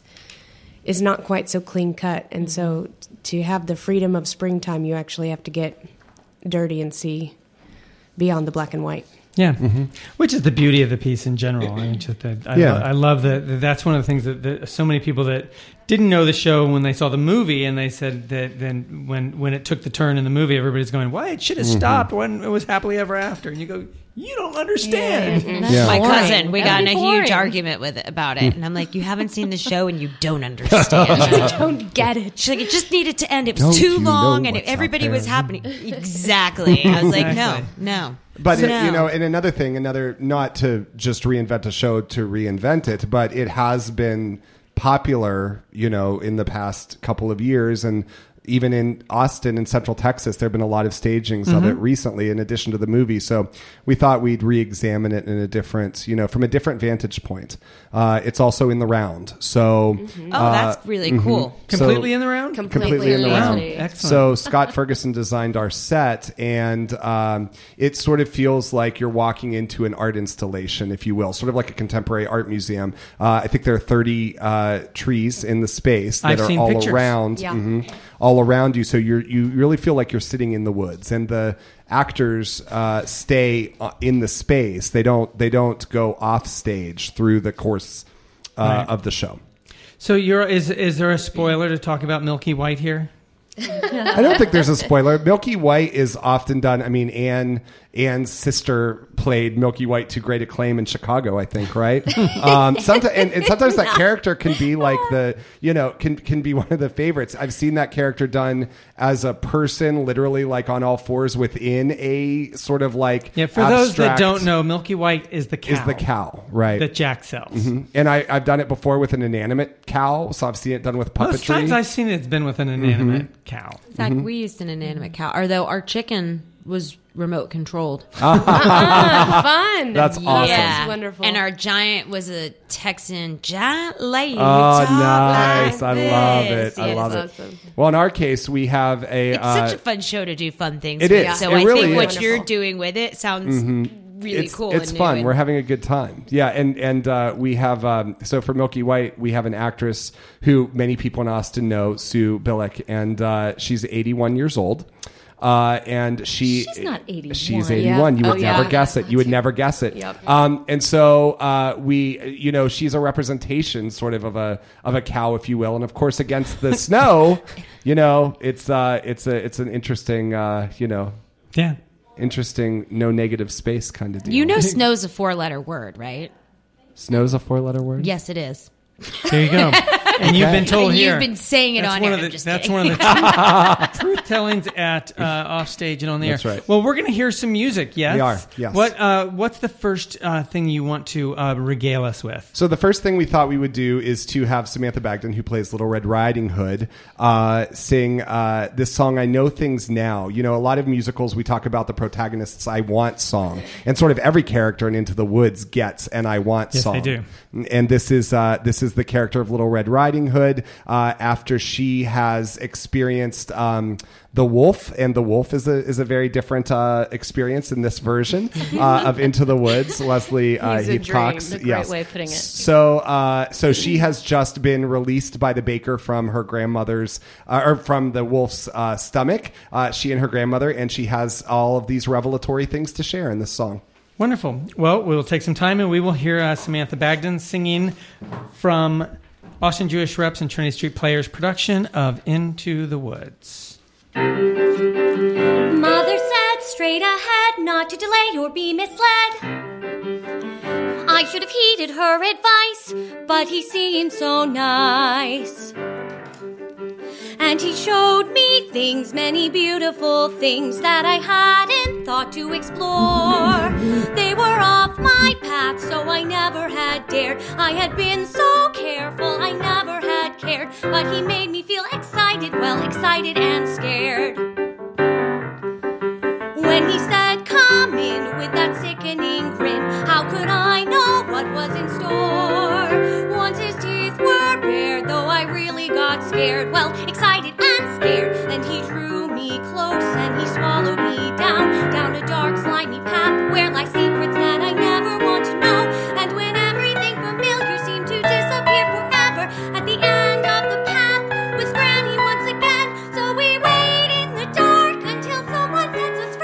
is not quite so clean cut. And so to have the freedom of springtime, you actually have to get dirty and see beyond the black and white. Yeah, which is the beauty of the piece in general. I mean, just that I, Yeah. lo- I love that. that That's one of the things that, that so many people that didn't know the show when they saw the movie, and they said that then when when it took the turn in the movie, everybody's going, "Why it should have stopped when it was happily ever after?" And you go, "You don't understand." That's Yeah. my boring. cousin. We got in a That'd be huge boring. argument with it about it, and I'm like, "You haven't seen the show, and you don't understand." I don't get it. She's like, "It just needed to end. It was Don't too you know long, and it, what's out everybody was there?" happening." Exactly. I was like, Exactly. "No, no." But So it, no. you know, and another thing, another not to just reinvent a show to reinvent it, but it has been popular, you know, in the past couple of years, and even in Austin and Central Texas, there have been a lot of stagings of it recently, in addition to the movie. So we thought we'd re-examine it in a different, you know, from a different vantage point. Uh, it's also in the round, so Oh, that's really cool. Completely in the round. completely in the Completely. round. Excellent. So Scott Ferguson designed our set, and um, it sort of feels like you're walking into an art installation, if you will, sort of like a contemporary art museum. Uh, I think there are thirty uh, trees in the space that I've are seen all pictures. around, Yeah. mhm, all around you. So you you really feel like you're sitting in the woods, and the actors uh, stay uh, in the space. They don't they don't go off stage through the course uh, Right. of the show. So, you're is is there a spoiler to talk about Milky White here? I don't think there's a spoiler. Milky White is often done. I mean, Anne Anne's sister played Milky White to great acclaim in Chicago, I think, right? um, sometimes, and, and sometimes that character can be like the, you know, can can be one of the favorites. I've seen that character done as a person, literally like on all fours within a sort of like Yeah. For those that abstract- don't know, Milky White is the cow. is the cow, right? that Jack sells. And I, I've done it before with an inanimate cow, so I've seen it done with Most times puppetry. I've seen it's been with an inanimate Mm-hmm. cow. In fact, we used an inanimate cow, although our chicken was remote controlled. Fun. That's awesome. That's wonderful. And our giant was a Texan giant lady. Oh, Talk nice! like I love this. it. I Yes. love That's it. awesome. Well, in our case, we have a. It's uh, such a fun show to do fun things It with. is. So It I really think what is. you're doing with it sounds really it's, cool. It's and fun. new and- We're having a good time. Yeah, and and uh, we have um, so for Milky White, we have an actress who many people in Austin know, Sue Billick, and uh, she's eighty-one years old. Uh, and she She's not eighty-one. She's eighty-one. Yeah. You Oh, would yeah. never guess it. You would never guess it. Yep. Um, and so uh, we, you know, she's a representation, sort of of a of a cow, if you will. And of course, against the snow, you know, it's uh, it's a it's an interesting, uh, you know, Yeah. interesting no negative space kind of deal. You know, snow's a four-letter word, right? snow's a four letter word. Yes, it is. There you go. And you've been told And here. you've been saying it that's on one air. of the, I'm just that's kidding. one of the truth, truth tellings at uh, off stage and on the That's air. right. Well, we're going to hear some music. Yes, We are, yes. What uh, What's the first uh, thing you want to uh, regale us with? So the first thing we thought we would do is to have Samantha Bagden, who plays Little Red Riding Hood, uh, sing uh, this song, I Know Things Now. You know, a lot of musicals, we talk about the protagonist's I Want song. And sort of every character in Into the Woods gets an I Want Yes, song. they do. And this is uh, this is the character of Little Red Riding Hood uh, after she has experienced um, the wolf, and the wolf is a is a very different uh, experience in this version uh, of Into the Woods. Leslie uh, He's a Heath dream. Cox, A great yes. way of putting it. So, uh, so she has just been released by the baker from her grandmother's, uh, or from the wolf's uh, stomach. Uh, she and her grandmother, and she has all of these revelatory things to share in this song. Wonderful. Well, we'll take some time and we will hear uh, Samantha Bagden singing from Austin Jewish Reps and Trinity Street Players production of Into the Woods. Mother said straight ahead, not to delay or be misled. I should have heeded her advice, but he seemed so nice. And he showed me things, many beautiful things that I hadn't thought to explore. They were off my path, so I never had dared. I had been so careful, I never had cared. But he made me feel excited, well, excited and scared. When he said, come in with that sickening grin, how could I know what was in store? Once his teeth were bared, though I really got scared, well, excited and scared, and he drew me close and he swallowed me down, down a dark, slimy path where lie secrets that I never want to know. And when everything familiar seemed to disappear forever, at the end of the path was Granny once again. So we wait in the dark until someone sets us free.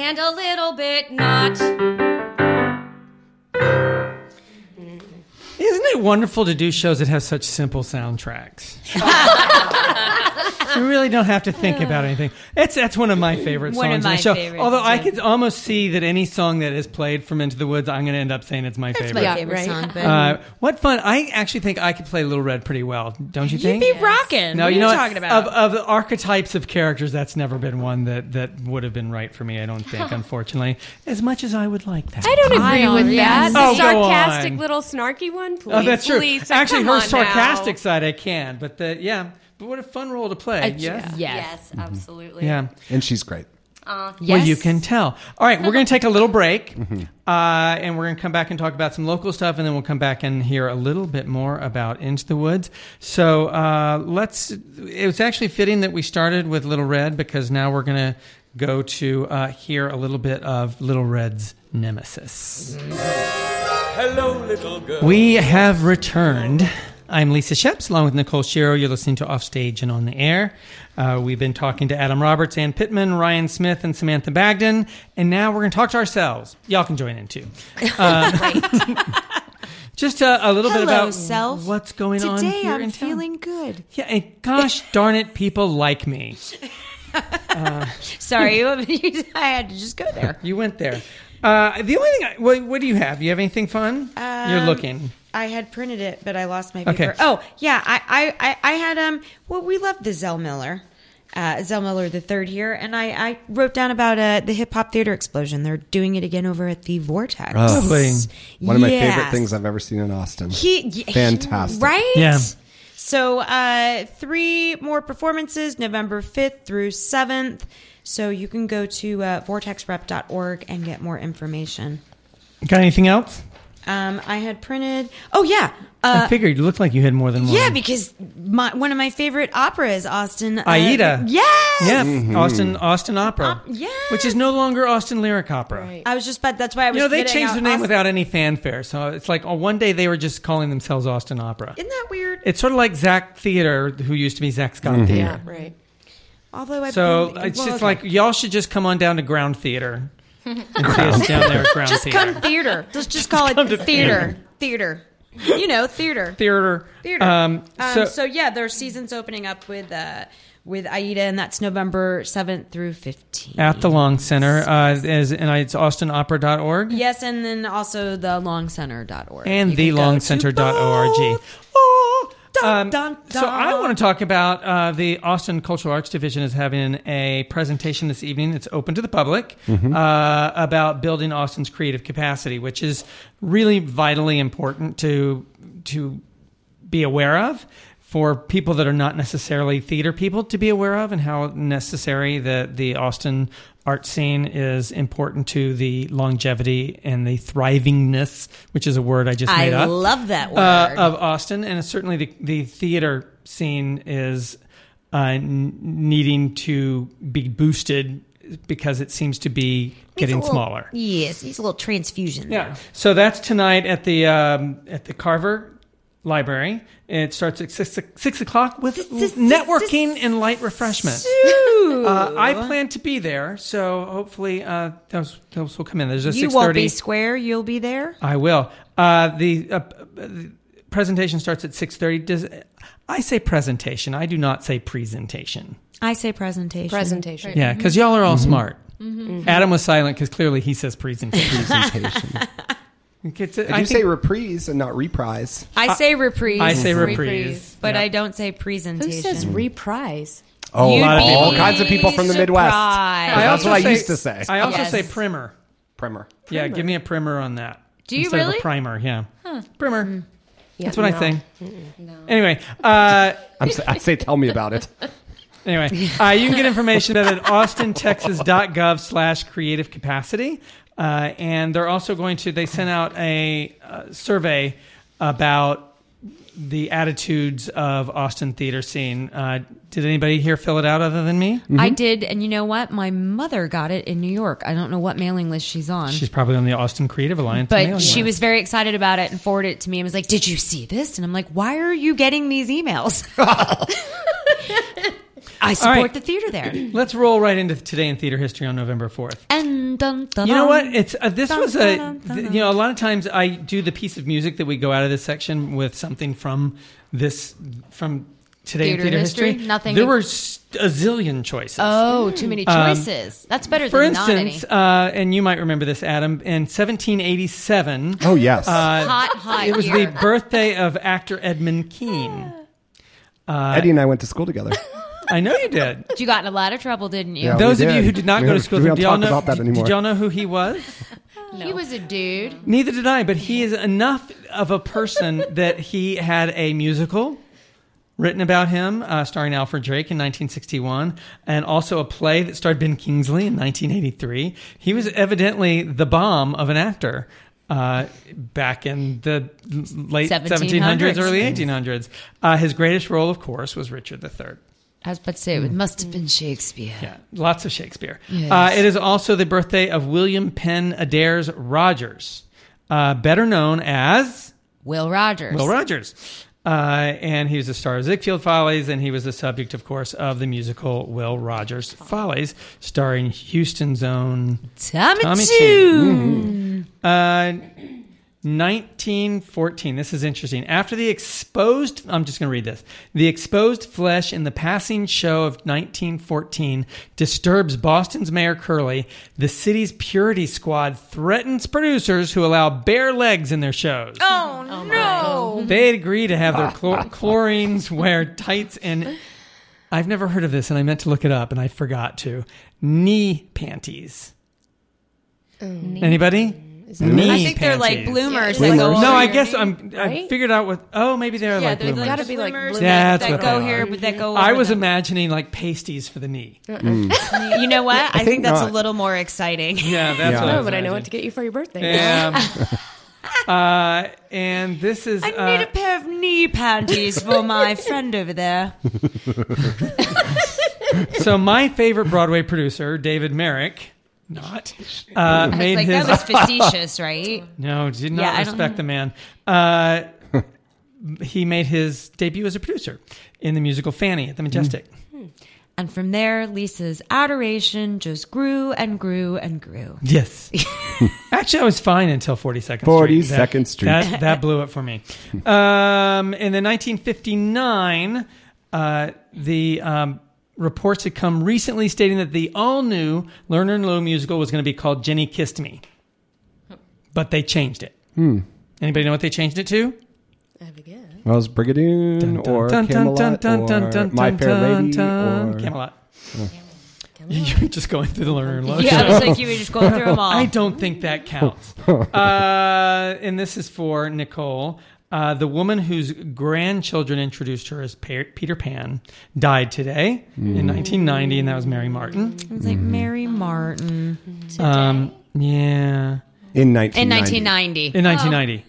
and a little bit not. Isn't it wonderful to do shows that have such simple soundtracks? You really don't have to think about anything. It's that's one of my favorite One songs of my in the show. favorites, Although I yeah. could almost see that any song that is played from Into the Woods, I'm going to end up saying it's my It's favorite. my favorite right. song. But Uh, what fun! I actually think I could play Little Red pretty well. Don't you you'd think? be rocking. No, what you are know you what? talking about? Of, of the archetypes of characters, that's never been one that, that would have been right for me. I don't think, unfortunately, as much as I would like that. I don't agree I with don't- that. yes. The Oh, go sarcastic on. little snarky one, please. Oh, that's true. Lisa, Actually, come her on sarcastic now. side I can, but the yeah. But what a fun role to play. I- yes. yeah. Yes, absolutely. Yeah. And she's great. Well, Yes. you can tell. All right, we're going to take a little break, uh, and we're going to come back and talk about some local stuff, and then we'll come back and hear a little bit more about Into the Woods. So uh, let's. It was actually fitting that we started with Little Red because now we're going to go to uh, hear a little bit of Little Red's nemesis. Hello, little girl. We have returned. I'm Lisa Sheps, along with Nicole Shiro. You're listening to Offstage and On the Air. Uh, we've been talking to Adam Roberts, Ann Pittman, Ryan Smith, and Samantha Bagden. And now we're going to talk to ourselves. Y'all can join in, too. Uh, just a, a little Hello, bit about self. what's going on Today here I'm in town. feeling good. Yeah, and gosh darn it, people like me. Sorry, you- I had to just go there. You went there. Uh, the only thing, I, what, what do you have? You have anything fun? You're Um, looking. I had printed it, but I lost my Okay. paper. Oh, yeah, I, I, I, I had um. Well, we love the Zell Miller, uh, Zell Miller the third here, and I, I wrote down about uh, the hip hop theater explosion. They're doing it again over at the Vortex. Oh. Lovely. One of my Yes. favorite things I've ever seen in Austin. He, he- Fantastic. right? Yeah. So uh, three more performances, November fifth through seventh. So you can go to uh, vortex rep dot org and get more information. Got anything else? Um, I had printed. Oh yeah, I uh, figured you looked like you had more than one. yeah, because my, one of my favorite operas, Austin. Uh, Aida. Yes. Yeah, Mm-hmm. Austin Austin Opera. Uh, yes. Which is no longer Austin Lyric Opera. Right. I was just, but that's why I was. You know, they spitting changed out their name Austin. without any fanfare. So it's like, oh, one day they were just calling themselves Austin Opera. Isn't that weird? It's sort of like Zach Theater, who used to be Zach Scott Mm-hmm. Theater. Yeah, right. Although I So well, it's just okay. like, y'all should just come on down to Ground Theater and see us down there at Ground just Theater. come theater. Let's just call it come to theater. Theater. You know, theater. Theater. Theater. Um, Um, so, so, yeah, their season's opening up with uh, with Aida, and that's November seventh through fifteenth. at the Long Center, uh, is, and it's austin opera dot org Yes, and then also the long center dot org. and You the can go long to center dot org. both. Oh, Dun, um, dun, So I dun. want to talk about uh, the Austin Cultural Arts Division is having a presentation this evening. It's open to the public uh, about building Austin's creative capacity, which is really vitally important to to be aware of for people that are not necessarily theater people to be aware of, and how necessary the the Austin art scene is important to the longevity and the thrivingness, which is a word I just I made up. love that word. Uh, of Austin, and certainly the, the theater scene is uh, n- needing to be boosted because it seems to be Needs a getting little- smaller. Yes, needs a little transfusion. Yeah, there. so that's tonight at the um, at the Carver Library. It starts at six, six o'clock with networking and light refreshment. Uh, I plan to be there, so hopefully uh, those those will come in. There's a You six won't thirty. be square. You'll be there. I will. Uh, the, uh, the presentation starts at six thirty. Does I say presentation? I do not say presentation. I say presentation. Presentation. Yeah, because y'all are all Mm-hmm. smart. Adam was silent because clearly he says presentation. Presentation. Okay, so I do I say think reprise and not reprise. I say reprise. I say reprise, Reprise. but Yeah. I don't say Who presentation. says reprise? Oh, You'd lot of be people. all kinds of people from the Midwest. surprised. That's also what I say- used to say. I also Yes. say primer. Primer. Yeah, give me a primer on that. Do you Instead of really? a primer, yeah. Primer. Yeah, That's what I no. think. Anyway, uh, I'm, s- I say, tell me about it. Anyway, uh, you can get information about it at austin texas dot gov slash creative capacity. Uh, and they're also going to, they sent out a uh, survey about the attitudes of Austin theater scene. Uh, did anybody here fill it out other than me? I did, and you know what? My mother got it in New York. I don't know what mailing list she's on. She's probably on the Austin Creative Alliance. but mailing she list. was very excited about it and forwarded it to me and was like, "Did you see this?" And I'm like, "Why are you getting these emails?" I support right. the theater there. Let's roll right into Today in Theater History on November fourth. And dun, dun, You know dun. what? It's uh, this Dun, was a dun, dun, th- dun. you know a lot of times I do the piece of music that we go out of this section with something from this from Today in Theater Theater history? History. Nothing- There were st- a zillion choices. Oh, too many choices. That's better For than not any. instance, uh, and you might remember this, Adam, in seventeen eighty-seven. Oh, yes. Uh, Hot, hot it was year. the birthday of actor Edmund Keane. Eddie and I went to school together. I know you did. You got in a lot of trouble, didn't you? Yeah. Those we of you did. who did not We go to don't- school, we did don't y'all talk know? about that anymore. Did y'all know who he was? He was a dude. Neither did I, but he is enough of a person that he had a musical written about him, uh, starring Alfred Drake in nineteen sixty-one, and also a play that starred Ben Kingsley in nineteen eighty-three. He was evidently the bomb of an actor uh, back in the late seventeen hundreds, early eighteen hundreds. Uh, his greatest role, of course, was Richard the Third. I was about to say, it must have been Shakespeare. Yeah, lots of Shakespeare. Yes. Uh, it is also the birthday of William Penn Adair's Rogers, uh, better known as Will Rogers. Will Rogers. Uh, and he was the star of Ziegfeld Follies, and he was the subject, of course, of the musical Will Rogers Follies, starring Houston's own Tommy, Tommy Tune. Uh, nineteen fourteen. This is interesting. After the exposed, I'm just going to read this. The exposed flesh in the passing show of nineteen fourteen disturbs Boston's Mayor Curley. The city's purity squad threatens producers who allow bare legs in their shows. Oh, no. They agree to have their chlor- chlorines wear tights and I've never heard of this, and I meant to look it up, and I forgot to. Knee panties. Anybody? Knee I think they're like panties. bloomers Yeah, that go bloomers. over No, I your guess knee. I'm. I Right? figured out what. Oh, maybe they're Yeah, like they're bloomers. like Gotta be like bloomers bloomers. That's that what go they here, are. but that go. I over was them. imagining like pasties for the knee. You know what? I, think, think that's not. a little more exciting. Yeah, that's Yeah. what I Oh, was but I know what imagining. to get you for your birthday. Yeah. uh, and this is. I uh, need a pair of knee panties for my friend over there. So my favorite Broadway producer, David Merrick, not uh, It's made like his. that was facetious, right? No, did not Yeah, I don't respect know. the man. Uh, he made his debut as a producer in the musical Fanny at the Majestic. And from there, Lisa's adoration just grew and grew and grew. Yes. Actually, I was fine until forty-second forty-second Street. Street. That, that, that blew it for me. Um, in the nineteen fifty-nine, uh, the um, reports had come recently stating that the all-new Lerner and Loewe musical was going to be called Jenny Kissed Me. But they changed it. Hmm. Anybody know what they changed it to? I have a guess. Well, it was Brigadoon Dun, dun, or dun, dun, Camelot dun, dun, dun, or dun, My dun, Fair dun, Lady dun. or Camelot. You're just going through the Lerner and Loewe Yeah, show. it was like you were just going through them all. I don't think that counts. uh, and this is for Nicole. Uh, the woman whose grandchildren introduced her as Pa- Peter Pan died today in nineteen ninety, and that was Mary Martin. It was like Mary Martin. Um, yeah, in nineteen In ninety. nineteen ninety. in nineteen ninety.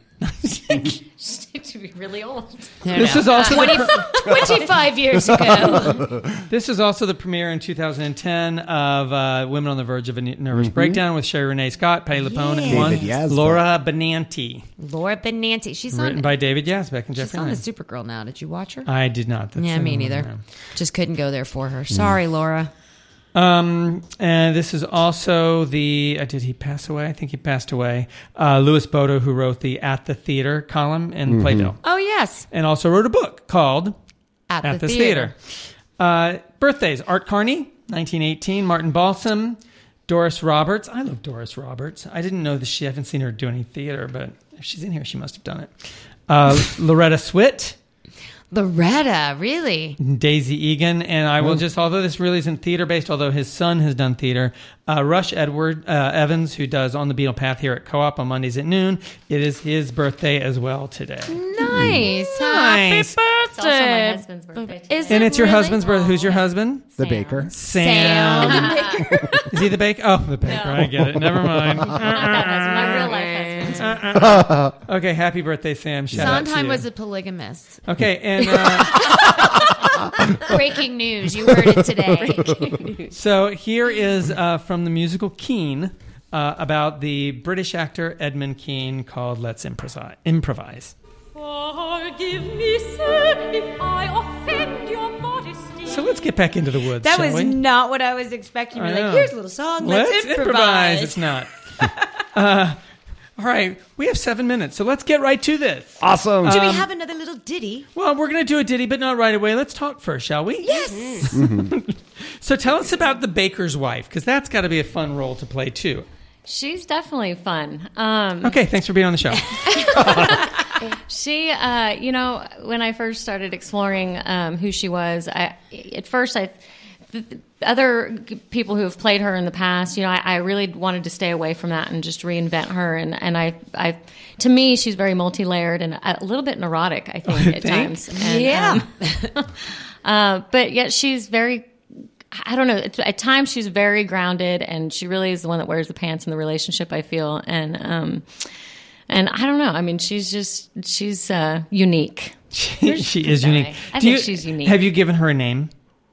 to be really old. This is also the, twenty-five years ago. this is also the premiere in two thousand ten of uh, Women on the Verge of a Nervous Breakdown with Sherry Renee Scott, Patty LuPone, and one David Yazbek. Laura Benanti, Laura Benanti. She's written on, by David Yazbek and she's Jeffrey on the Lynne. Supergirl now. Did you watch her? I did not. That's yeah, me uh, neither. Just couldn't go there for her. Sorry, Laura. Um, and this is also the, uh, did he pass away? I think he passed away. Uh, Louis Bodo, who wrote the At the Theater column in Playbill. Oh, yes. And also wrote a book called At, At the This theater. Theater. Uh, birthdays, Art Carney, nineteen eighteen, Martin Balsam, Doris Roberts. I love Doris Roberts. I didn't know that she, I haven't seen her do any theater, but if she's in here, she must have done it. Uh, Loretta Swit. Loretta, really? Daisy Egan, and I will just, although this really isn't theater based, although his son has done theater, uh, Rush Edward uh, Evans, who does On the Beatle Path here at Co-op on Mondays at noon, it is his birthday as well today. Nice. Nice. Happy It's also my birthday. husband's birthday. Is And it it's your really? husband's birthday. Who's your husband? The baker. Sam. Is he the baker? Oh, the baker. I get it. Never mind. Not that husband, my real life husband. Okay, happy birthday, Sam. Shout out to Sondheim you. was a polygamist. Okay, and uh, Breaking news. You heard it today. so here is uh, from the musical Keane uh, about the British actor Edmund Keane called Let's Improvise. Improvise. Forgive me, sir, if I offend your modesty. So let's get back into the woods. That shall was we? not what I was expecting. You're I like, know. here's a little song. Let's, Let's improvise. It's not. uh, all right, we have seven minutes, so let's get right to this. Awesome. Do we Um, have another little ditty? Well, we're going to do a ditty, but not right away. Let's talk first, shall we? Yes. So tell us about the baker's wife, because that's got to be a fun role to play, too. She's definitely fun. Um, Okay, thanks for being on the show. She, uh, you know, when I first started exploring um, who she was, I, at first I, the, the other people who have played her in the past, you know, I, I really wanted to stay away from that and just reinvent her. And, and I, I, to me, she's very multi-layered and a little bit neurotic, I think, at Thanks. times. And, Yeah. um, uh, but yet she's very. I don't know. At, at times, she's very grounded, and she really is the one that wears the pants in the relationship, I feel. And um, and I don't know. I mean, she's just she's uh, unique. she she is guy? unique. I Do think you- she's unique. Have you given her a name?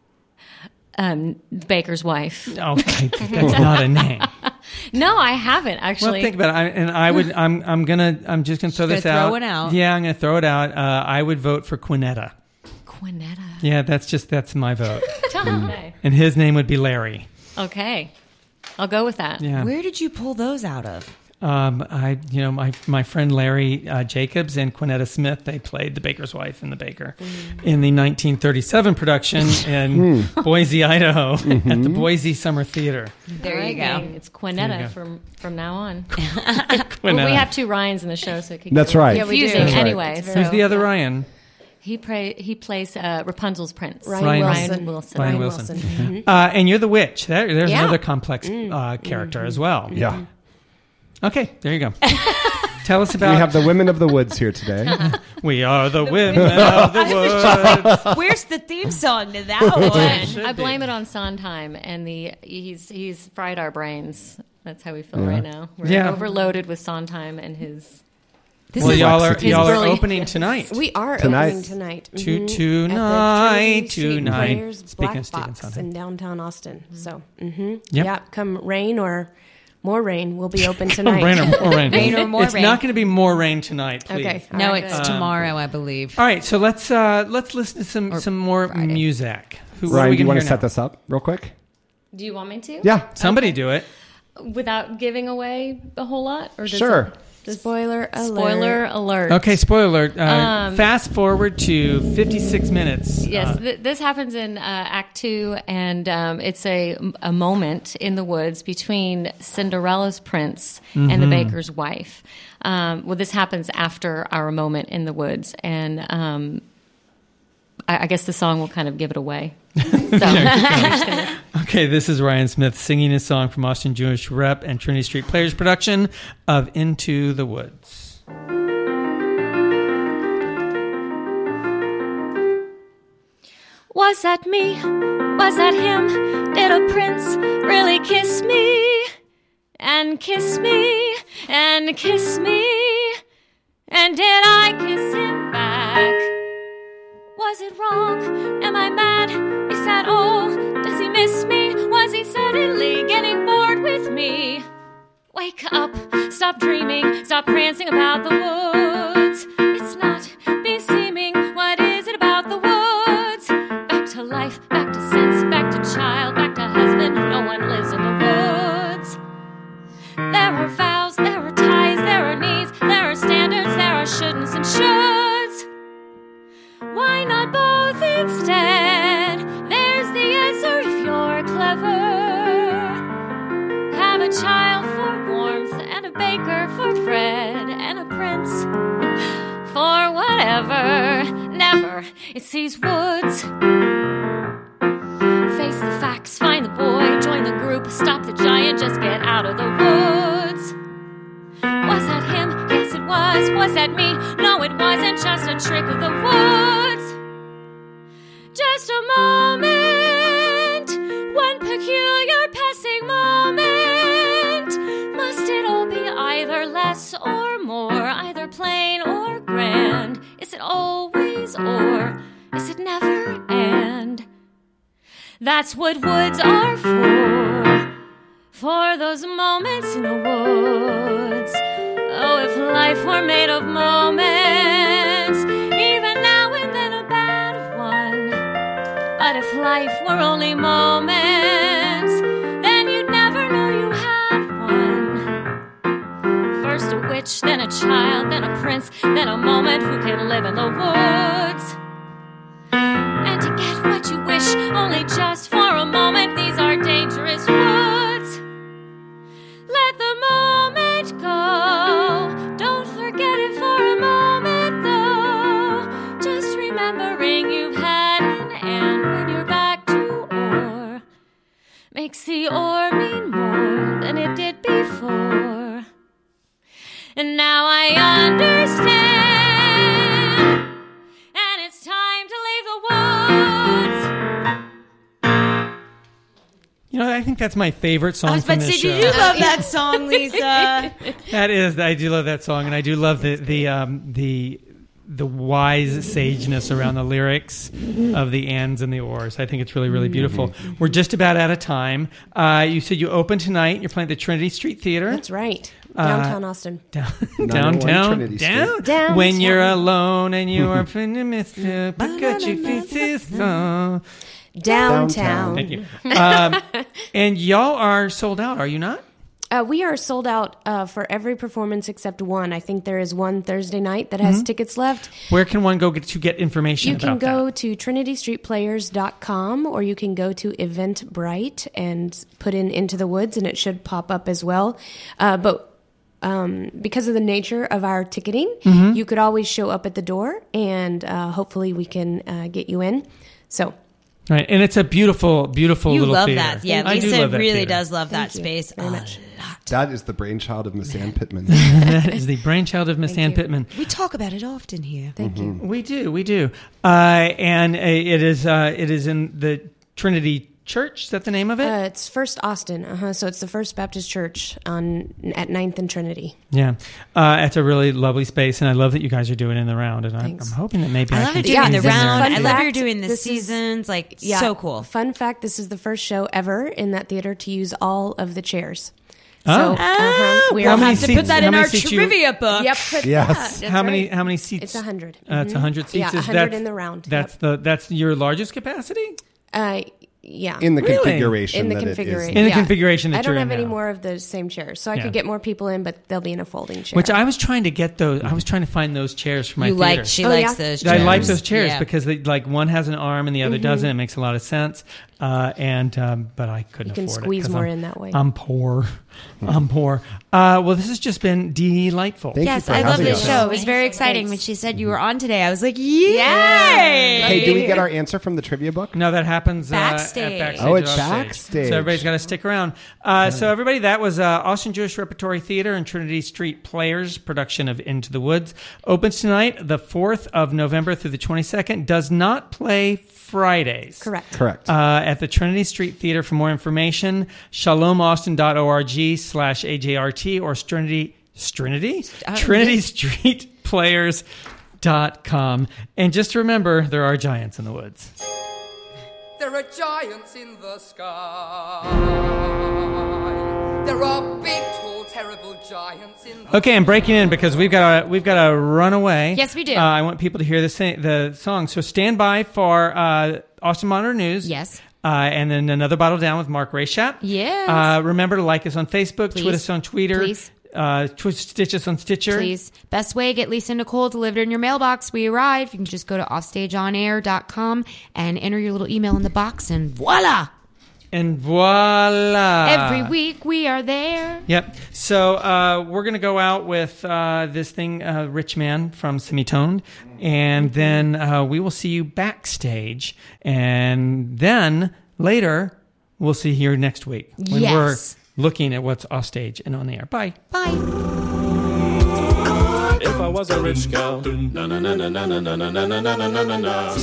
Um, Baker's wife. Okay, that's not a name. No, I haven't Well, actually. think about it. I, and I would. I'm. I'm gonna. I'm just gonna throw gonna this throw out. it out. Yeah, I'm gonna throw it out. Uh, I would vote for Quinetta. Quinetta. Yeah, that's just that's my vote. Okay. And his name would be Larry. Okay. I'll go with that. Yeah. Where did you pull those out of? Um, I, you know, my my friend Larry uh, Jacobs and Quinetta Smith, they played the baker's wife and the baker in the nineteen thirty-seven production in Boise, Idaho, at the Boise Summer Theater. There All you right, go. gang. It's There you Quinetta go. from from now on. Quinetta. Well, we have two Ryans in the show, so it could That's get right. Yeah, we do. confusing That's right. anyway. It's So very- Who's the other Ryan? he play, he plays uh, Rapunzel's prince. Ryan, Ryan Wilson. Ryan Wilson. Ryan Ryan Wilson. Wilson. Uh, and you're the witch. There, there's Yeah. another complex uh, character as well. Yeah. Okay, there you go. Tell us about. We have the women of the woods here today. We are the women of the woods. Where's the theme song to that one? I blame it on Sondheim, and the he's he's fried our brains. That's how we feel right now. We're Yeah. overloaded with Sondheim and his. This Well, is y'all are His y'all are brilliant- opening tonight. We are Tonight. opening tonight. To- Mhm. At the tonight, Trinity Street tonight. Players Speaking Black of Stephen Box Sondheim. in downtown Austin. So, mm-hmm. Yep. yeah, come rain or more rain, we'll be open tonight. Rain or more rain. Rain or more it's rain. not going to be more rain tonight, please. Okay. No, All right, it's good. tomorrow, I believe. All right, so let's uh, let's listen to some some more Friday. music. Who what are Ryan, we do you gonna want to hear set now? this up real quick? Do you want me to? Yeah. Somebody do it. Without giving away a whole lot, or does Sure. it- does- Spoiler alert. Spoiler alert. Okay, spoiler alert. Uh, Um, fast forward to fifty-six minutes. Yes, Uh, th- this happens in uh, Act Two, and um, it's a a moment in the woods between Cinderella's prince and Mm-hmm. the baker's wife. Um, well, this happens after our moment in the woods, and um, I, I guess the song will kind of give it away. So, I'm just gonna- okay, this is Ryan Smith singing his song from Austin Jewish Rep and Trinity Street Players production of Into the Woods. Was that me? Was that him? Did a prince really kiss me? And kiss me? And kiss me? And did I kiss him back? Was it wrong? Am I mad? Is that all? Does he miss me? Was he suddenly getting bored with me? Wake up, stop dreaming, stop prancing about the woods. It's not beseeming. What is it about the woods? Back to life, back to sense, back to child, back to husband. No one lives in the woods. There are vows, there are ties, there are needs, there are standards, there are shouldn'ts and shoulds. Why not both instead? There's the answer if you're clever. Have a child for warmth and a baker for bread and a prince for whatever. Never, it's these woods. Face the facts, find the boy, join the group, stop the giant, just get out of the woods. Was that him? Yes, it was. Was that me? No, it wasn't. Just a trick of the woods. Just a moment. One peculiar passing moment. Must it all be either less or more? Either plain or grand? Is it always or is it never and? That's what woods are for. For those moments in the woods. Oh, if life were made of moments, even now and then a bad one. But if life were only moments, then you'd never know you had one. First a witch, then a child, then a prince, then a moment who can live in the woods. And to get what you wish, only just for a moment, these are dangerous woods. Let the moment go. Don't forget it for a moment, though. Just remembering you've had an and when you're back to ore makes the ore mean more than it did before. And now I understand. And it's time to leave the woods. You know, I think that's my favorite song I was from about to this say, show. did you love that song, Lisa? That is, I do love that song, and I do love the the um, the the wise sageness around the lyrics of the ands and the ors. I think it's really, really beautiful. We're just about out of time. Uh, you said you open tonight. You're playing at the Trinity Street Theater. That's right. Downtown Uh, Austin. Down, nine oh one downtown, Trinity Street. down, Downtown. when you're alone and you are feeling Mister Pikachu. Downtown. Thank you. Um, and y'all are sold out, are you not? Uh, we are sold out uh, for every performance except one. I think there is one Thursday night that has tickets left. Where can one go get, to get information You about can go that? to trinity street players dot com or you can go to Eventbrite and put in Into the Woods and it should pop up as well. Uh, but um, because of the nature of our ticketing, Mm-hmm. you could always show up at the door and uh, hopefully we can uh, get you in. So Right, and it's a beautiful, beautiful You little love theater. that. Yeah, I do Lisa love that really theater. does love that Thank you space very a much. lot. That is the brainchild of Miss Ann Pittman. That is the brainchild of Miss Ann you. Pittman. We talk about it often here. thank you. We do, we do, uh, and uh, it is uh, it is in the Trinity Church. Is that the name of it? Uh, it's First Austin, uh-huh. So it's the First Baptist Church on at ninth and Trinity. Yeah, uh, it's a really lovely space, and I love that you guys are doing it in the round. And I'm, Thanks. I'm hoping that maybe I, I love can it doing squeeze the in there. round. I Fun love you're fact, doing the this is- seasons. Like, Yeah. so cool. Fun fact: this is the first show ever in that theater to use all of the chairs. Oh. So, uh-huh, we How are many have to seats- put that how in many our seats you- trivia book. Yep. Put Yes. that. That's How many? right. How many seats? It's a hundred. Uh, it's a hundred seats. Yeah, Is a hundred that- in the round. That's Yep. the that's your largest capacity. Uh, yeah. In the Really? configuration in the that it is. configuration. In the yeah. configuration that I don't you're have in any now. more of the same chairs, so I Yeah. could get more people in, but they'll be in a folding chair. Which I was trying to get those. I was trying to find those chairs for my You theater. like, she Oh, likes yeah? those I chairs. like those chairs Yeah. because they, like one has an arm and the other doesn't. It makes a lot of sense. Uh, and um, but I couldn't You can afford squeeze it 'cause more I'm- in that way. I'm poor. I'm poor. Uh, well, this has just been delightful. Thank you Yes, for I love having this us. show. It was very exciting. When she said you were on today, I was like, yay! Hey, do we get our answer from the trivia book? No, that happens uh, Backstage. at backstage. Oh, it's and offstage. backstage. So everybody's got to stick around. Uh, so everybody, that was uh, Austin Jewish Repertory Theater and Trinity Street Players production of Into the Woods. Opens tonight, the fourth of November through the twenty-second. Does not play Fridays. Correct. Correct. Uh, at the Trinity Street Theater. For more information, shalom austin dot org slash A J R T or Trinity, Trinity? Trinity Street Players dot com. And just remember, there are giants in the woods. There are giants in the sky. There are big, tall, terrible giants in the Okay, I'm breaking in because we've got to we've got to run away. Yes, we do. Uh, I want people to hear the sa- the song. So stand by for uh, Austin Monitor News. Yes. Uh, and then another bottle down with Mark Rayshap. Yes. Uh, remember to like us on Facebook, Please. tweet us on Twitter, Please. uh, tw- stitch us on Stitcher. Please. Best way, get Lisa and Nicole delivered in your mailbox. We arrive. You can just go to offstage on air dot com and enter your little email in the box, and voila! And voila! Every week we are there. Yep. So uh, we're going to go out with uh, this thing, uh, Rich Man from Semitoned, and then uh, we will see you backstage. And then later, we'll see you here next week when Yes. we're looking at what's off stage and on the air. Bye. Bye. If I was a rich girl, na na na na na na na na na na na na na na.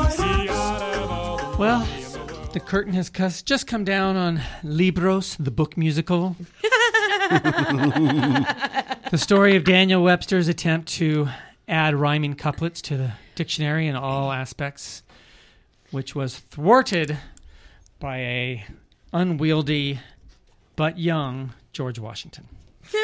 Well, the curtain has cus- just come down on Libros, the book musical. The story of Daniel Webster's attempt to add rhyming couplets to the dictionary in all aspects, which was thwarted by a unwieldy but young George Washington.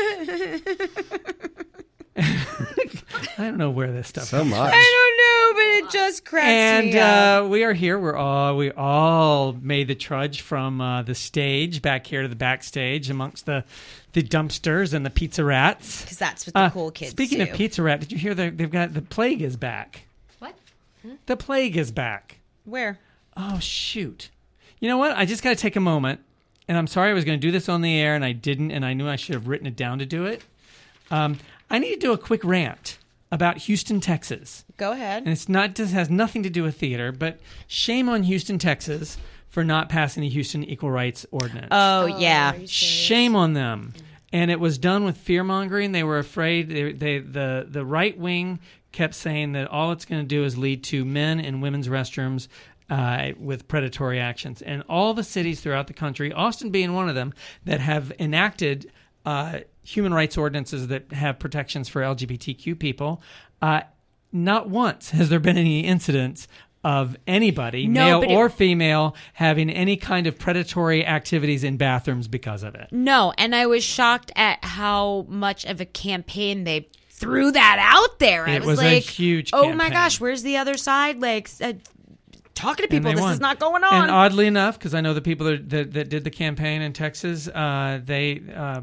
I don't know where this stuff So is. much. I don't know, but it just cracks And me up. uh, we are here. We're all we all made the trudge from uh, the stage back here to the backstage amongst the the dumpsters and the pizza rats. Because that's what the Uh, cool kids Speaking do. of pizza rat, did you hear that they've got the plague is back? What? The plague is back. Where? Oh shoot! You know what? I just got to take a moment, and I'm sorry I was going to do this on the air, and I didn't, and I knew I should have written it down to do it. Um, I need to do a quick rant about Houston, Texas. Go ahead. And it's not just has nothing to do with theater, but shame on Houston, Texas for not passing the Houston Equal Rights Ordinance. Oh, yeah. Shame on them. And it was done with fear mongering. They were afraid. They, they the the right wing kept saying that all it's going to do is lead to men in women's restrooms uh, with predatory actions. And all the cities throughout the country, Austin being one of them, that have enacted uh, human rights ordinances that have protections for L G B T Q people, uh, not once has there been any incidents of anybody, No, male but it- or female, having any kind of predatory activities in bathrooms because of it. No, and I was shocked at how much of a campaign they threw that out there. I It was, was a like, huge oh my campaign. gosh, where's the other side? Like, uh, talking to people, And they this won. is not going on. And oddly enough, because I know the people that, that, that did the campaign in Texas, uh, they uh,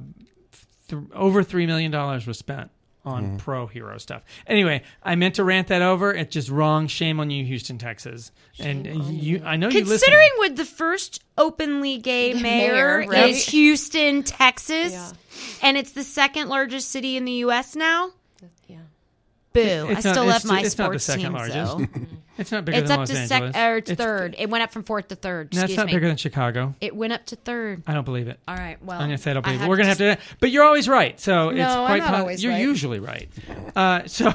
th- over three million dollars was spent on pro hero stuff. Anyway, I meant to rant that over. It's just wrong. Shame on you, Houston, Texas. And you, I know you listen. Considering with the first openly gay mayor, Mayor, right? is Houston, Texas, Yeah. and it's the second largest city in the U S now. Yeah. Boo! It's I not- still it's- love my it's not the sports second teams, largest. though. It's not bigger It's than up Los to Angeles. second, or it's, It's- third. It went up from fourth to third. That's Excuse not me. bigger than Chicago. It went up to third. I don't believe it. All right. Well, I'm gonna say I don't I believe it. had We're gonna to have to, but you're always right. So it's No, I'm quite. not po- always you're right. usually right. Uh, so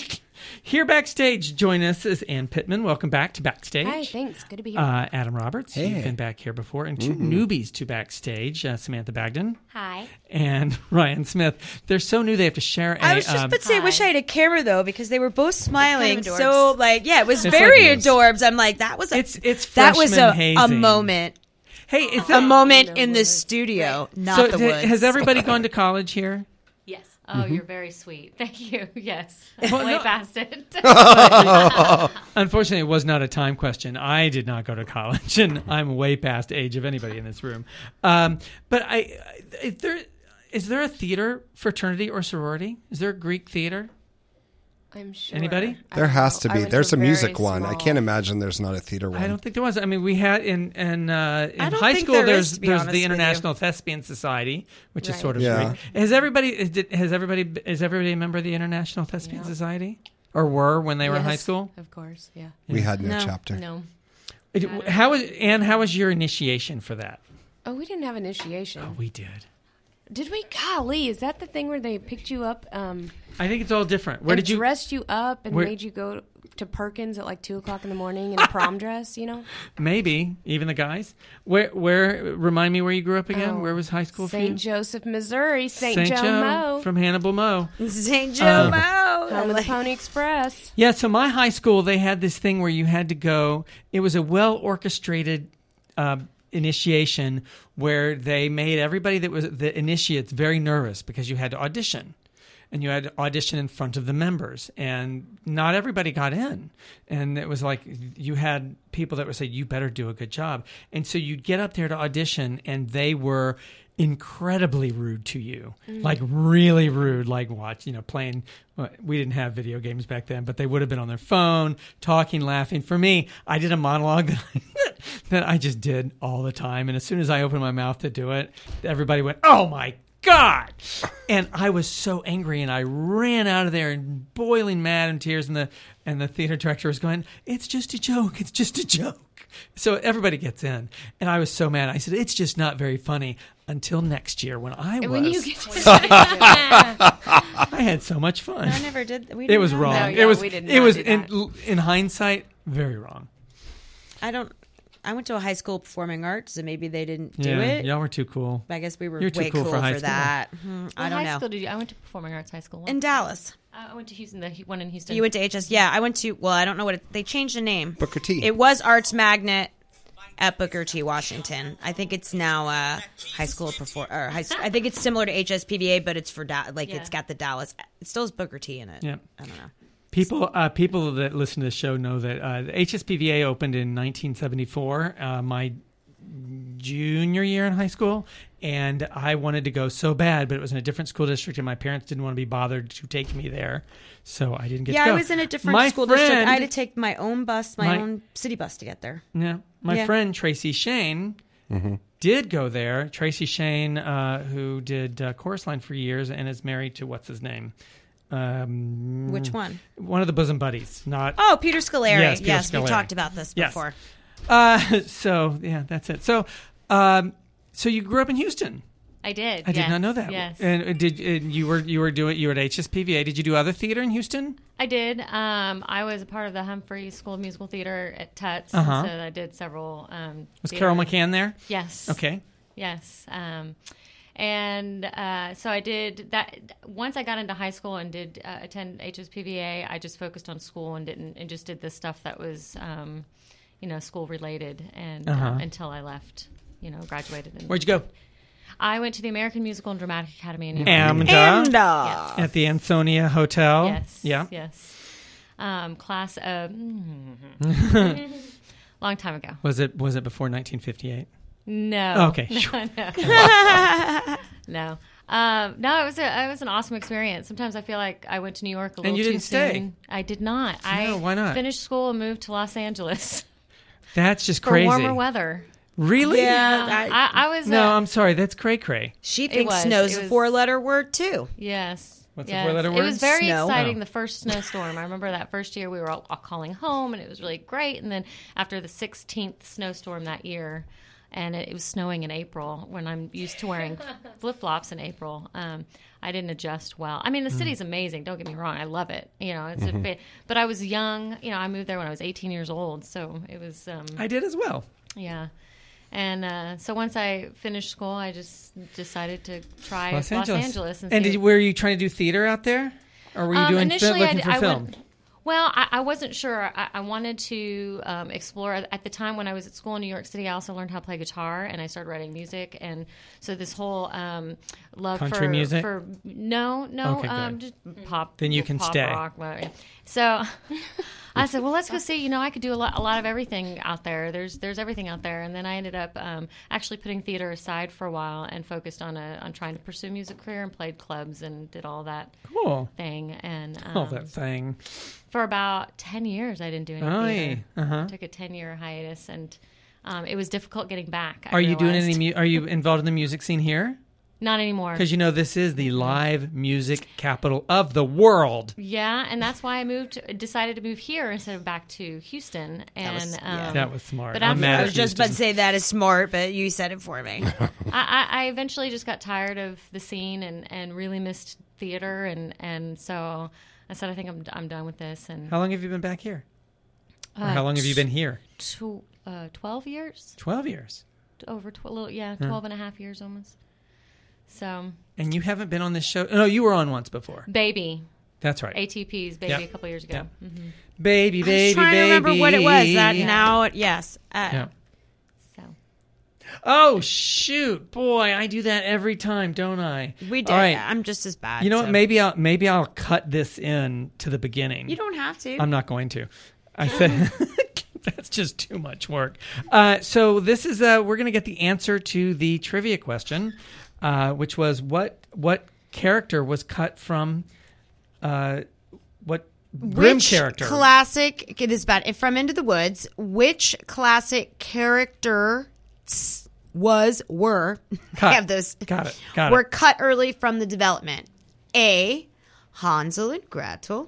here backstage, join us is Ann Pittman. Welcome back to backstage. Hi, thanks. Good to be here. Uh, Adam Roberts, Hey. you've been back here before, and 2 Mhm. newbies to backstage, uh, Samantha Bagden Hi. and Ryan Smith. They're so new they have to share. A, I was just um, about to say, I wish I had a camera though, because they were both smiling. It's kind of so, like, yeah, it was It's very like- adorbs. I'm like, that was a, It's it's that was freshman a, a hazing. moment, Hey, it's a moment in the studio, not so the th- woods. has everybody gone to college here? Yes. Oh, you're very sweet. Thank you. Yes. I'm Well, way no- past it. Unfortunately, it was not a time question. I did not go to college, and I'm way past the age of anybody in this room. Um, but I, I, is there is there a theater fraternity or sorority? Is there a Greek theater? I'm sure. Anybody? I There don't has know. to I be. went There's to a very music one. I small- can't imagine there's not a theater one. I don't think there was. I mean, we had in in uh, in I don't high think school. there There's is, to be there's honest the with you. International Thespian Society, which is Right. sort of Yeah. Greek. Has everybody is, did- has everybody is everybody a member of the International Thespian Yeah. Society, or were when they were in high Yes, school? Of course, yeah. We had no, No. chapter. No. It- how was Anne? How was your initiation for that? Oh, we didn't have initiation. Oh, we did. Did we? Golly, is that the thing where they picked you up? Um, I think it's all different. Where and did you? dressed you up and Where- made you go to Perkins at like two o'clock in the morning in a prom dress? You know, Maybe even the guys. Where? Where? Remind me where you grew up again. Oh, where was high school for you? Saint Joseph, Missouri, Saint Saint Joe, Joe Mo, from Hannibal Mo. Saint Joe Um, Mo. home of the Pony Express. Yeah, so my high school, they had this thing where you had to go. It was a well orchestrated uh, initiation where they made everybody that was the initiates very nervous because you had to audition. And you had to audition in front of the members, and not everybody got in. And it was like you had people that would say, "You better do a good job." And so you'd get up there to audition, and they were incredibly rude to you, like really rude. Like watch, you know, playing. well, We didn't have video games back then, but they would have been on their phone, talking, laughing. For me, I did a monologue that I, that I just did all the time, and as soon as I opened my mouth to do it, everybody went, "Oh my God!" And I was so angry, and I ran out of there and boiling mad and tears. And the and the theater director was going, "It's just a joke. It's just a joke." So everybody gets in, and I was so mad. I said, "It's just not very funny." Until next year, when I was, When you get to I had so much fun. I never did. We It didn't was have wrong. No, that. yeah, it was. we did It not was do in in hindsight very wrong. I don't. I went to a high school performing arts, and maybe they didn't do Yeah, it. y'all were too cool. I guess we were You're too way cool cool for high for school. that. Hmm, I What don't high know. school did you? I went to performing arts high school. In Dallas. Uh, I went to Houston, the hu- one in Houston. You went to H S. Yeah, I went to. Well, I don't know what it, they changed the name. Booker T. It was Arts Magnet at Booker T, Washington. I think it's now uh, high school perform. Or high, I think it's similar to H S P D A, but it's for da- like Yeah. it's got the Dallas. It still has Booker T in it. Yeah. I don't know. People, uh, people that listen to the show know that uh, the H S P V A opened in nineteen seventy-four, uh, my junior year in high school, and I wanted to go so bad, but it was in a different school district, and my parents didn't want to be bothered to take me there, so I didn't get yeah, to go. I was in a different my school friend, district. I had to take my own bus, my, my own city bus to get there. Yeah, my Yeah. friend Tracy Shane Mm-hmm. did go there. Tracy Shane, uh, who did uh, Chorus Line for years and is married to what's his name? Um, Which one? One of the bosom buddies. Not Oh, Peter Scolari. Yes, Yes, Peter we've Scolari. talked about this Yes. before. Uh, so yeah, that's it. So, um, so you grew up in Houston. I did. I did yes, not know that. Yes. And did and you were you were doing you were at H S P V A? Did you do other theater in Houston? I did. Um, I was a part of the Humphrey School of Musical Theater at Tuts. Uh-huh. So I did several. Um, Was theater- Carol McCann there? Yes. Okay. Yes. Um, and uh, so I did that. Once I got into high school and did uh, attend H S P V A, I just focused on school and didn't and just did the stuff that was, um, you know, school related. And Uh-huh. uh, until I left, you know, graduated. And Where'd you go? I went to the American Musical and Dramatic Academy in New York. AMDA. AMDA. At the Ansonia Hotel. Yes. Yeah. Yes. Um, class of long time ago. Was it was it before nineteen fifty-eight? No. Oh, okay. No. No. no. Um, no. It was a it was an awesome experience. Sometimes I feel like I went to New York a little And you too didn't stay? soon. I did not. I No, why not? finished school and moved to Los Angeles That's just for crazy. warmer weather. Really? Yeah, I, I was. No, uh, I'm sorry. That's cray cray. She It thinks was. snow's It a was- four-letter word too. Yes. What's the yes. four-letter It word? was very Snow. exciting, Oh. the first snowstorm. I remember that first year we were all, all calling home, and it was really great. And then after the sixteenth snowstorm that year, and it, it was snowing in April, when I'm used to wearing flip-flops in April, um, I didn't adjust well. I mean, the city's amazing. Don't get me wrong. I love it. You know, it's a bit, but I was young. You know, I moved there when I was eighteen years old, so it was. Um, I did as well. yeah. And uh, so once I finished school, I just decided to try Los Los Angeles. Angeles. and, And see- did you, were you trying to do theater out there, or were you Um, doing initially, looking I, for I film? went- well, I, I wasn't sure. I, I wanted to um, explore. At the time when I was at school in New York City, I also learned how to play guitar, and I started writing music. And so this whole um, love Country for music? for no, no, Okay, um, good. just pop. Then you can pop stay. Rock, whatever. So I said, well, let's go see. You know, I could do a lot, a lot of everything out there. There's, there's everything out there. And then I ended up um, actually putting theater aside for a while and focused on a, on trying to pursue a music career and played clubs and did all that Cool. thing. And um, Oh, that thing. for about ten years, I didn't do any Oh, theater. yeah. Uh-huh. Took a ten-year hiatus, and um, it was difficult getting back. I Are you doing realized. any? Mu- are you involved in the music scene here? Not anymore. Because you know this is the live music capital of the world. Yeah, and that's why I moved. Decided to move here instead of back to Houston. And was- yeah. um, That was smart. But I'm after- mad I at was just about to Houston. say that is smart, but you said it for me. I, I, I eventually just got tired of the scene and, and really missed theater, and, and so I said, I think I'm I'm done with this. And How long have you been back here? Or Uh, how long have you been here? Tw- uh, twelve years, Twelve years. over tw- little, yeah, twelve and a half years almost. So, And you haven't been on this show? No, you were on once before. baby, That's right. A T Ps, baby, Yep. a couple years ago. Yep. hmm Baby, I was baby, trying baby. to remember what it was. That Yeah. now, it, yes. Uh, Yeah. So. Oh shoot, boy! I do that every time, don't I? We did. All right. I'm just as bad. You know so. what? Maybe I'll maybe I'll cut this in to the beginning. You don't have to. I'm not going to. I said that's just too much work. Uh, so this is uh, we're going to get the answer to the trivia question, uh, which was what what character was cut from uh, what Grimm Which character? classic, it is bad. From Into the Woods, which classic character was, were, Cut. I have those, Got it. Got were it. cut early from the development? A, Hansel and Gretel.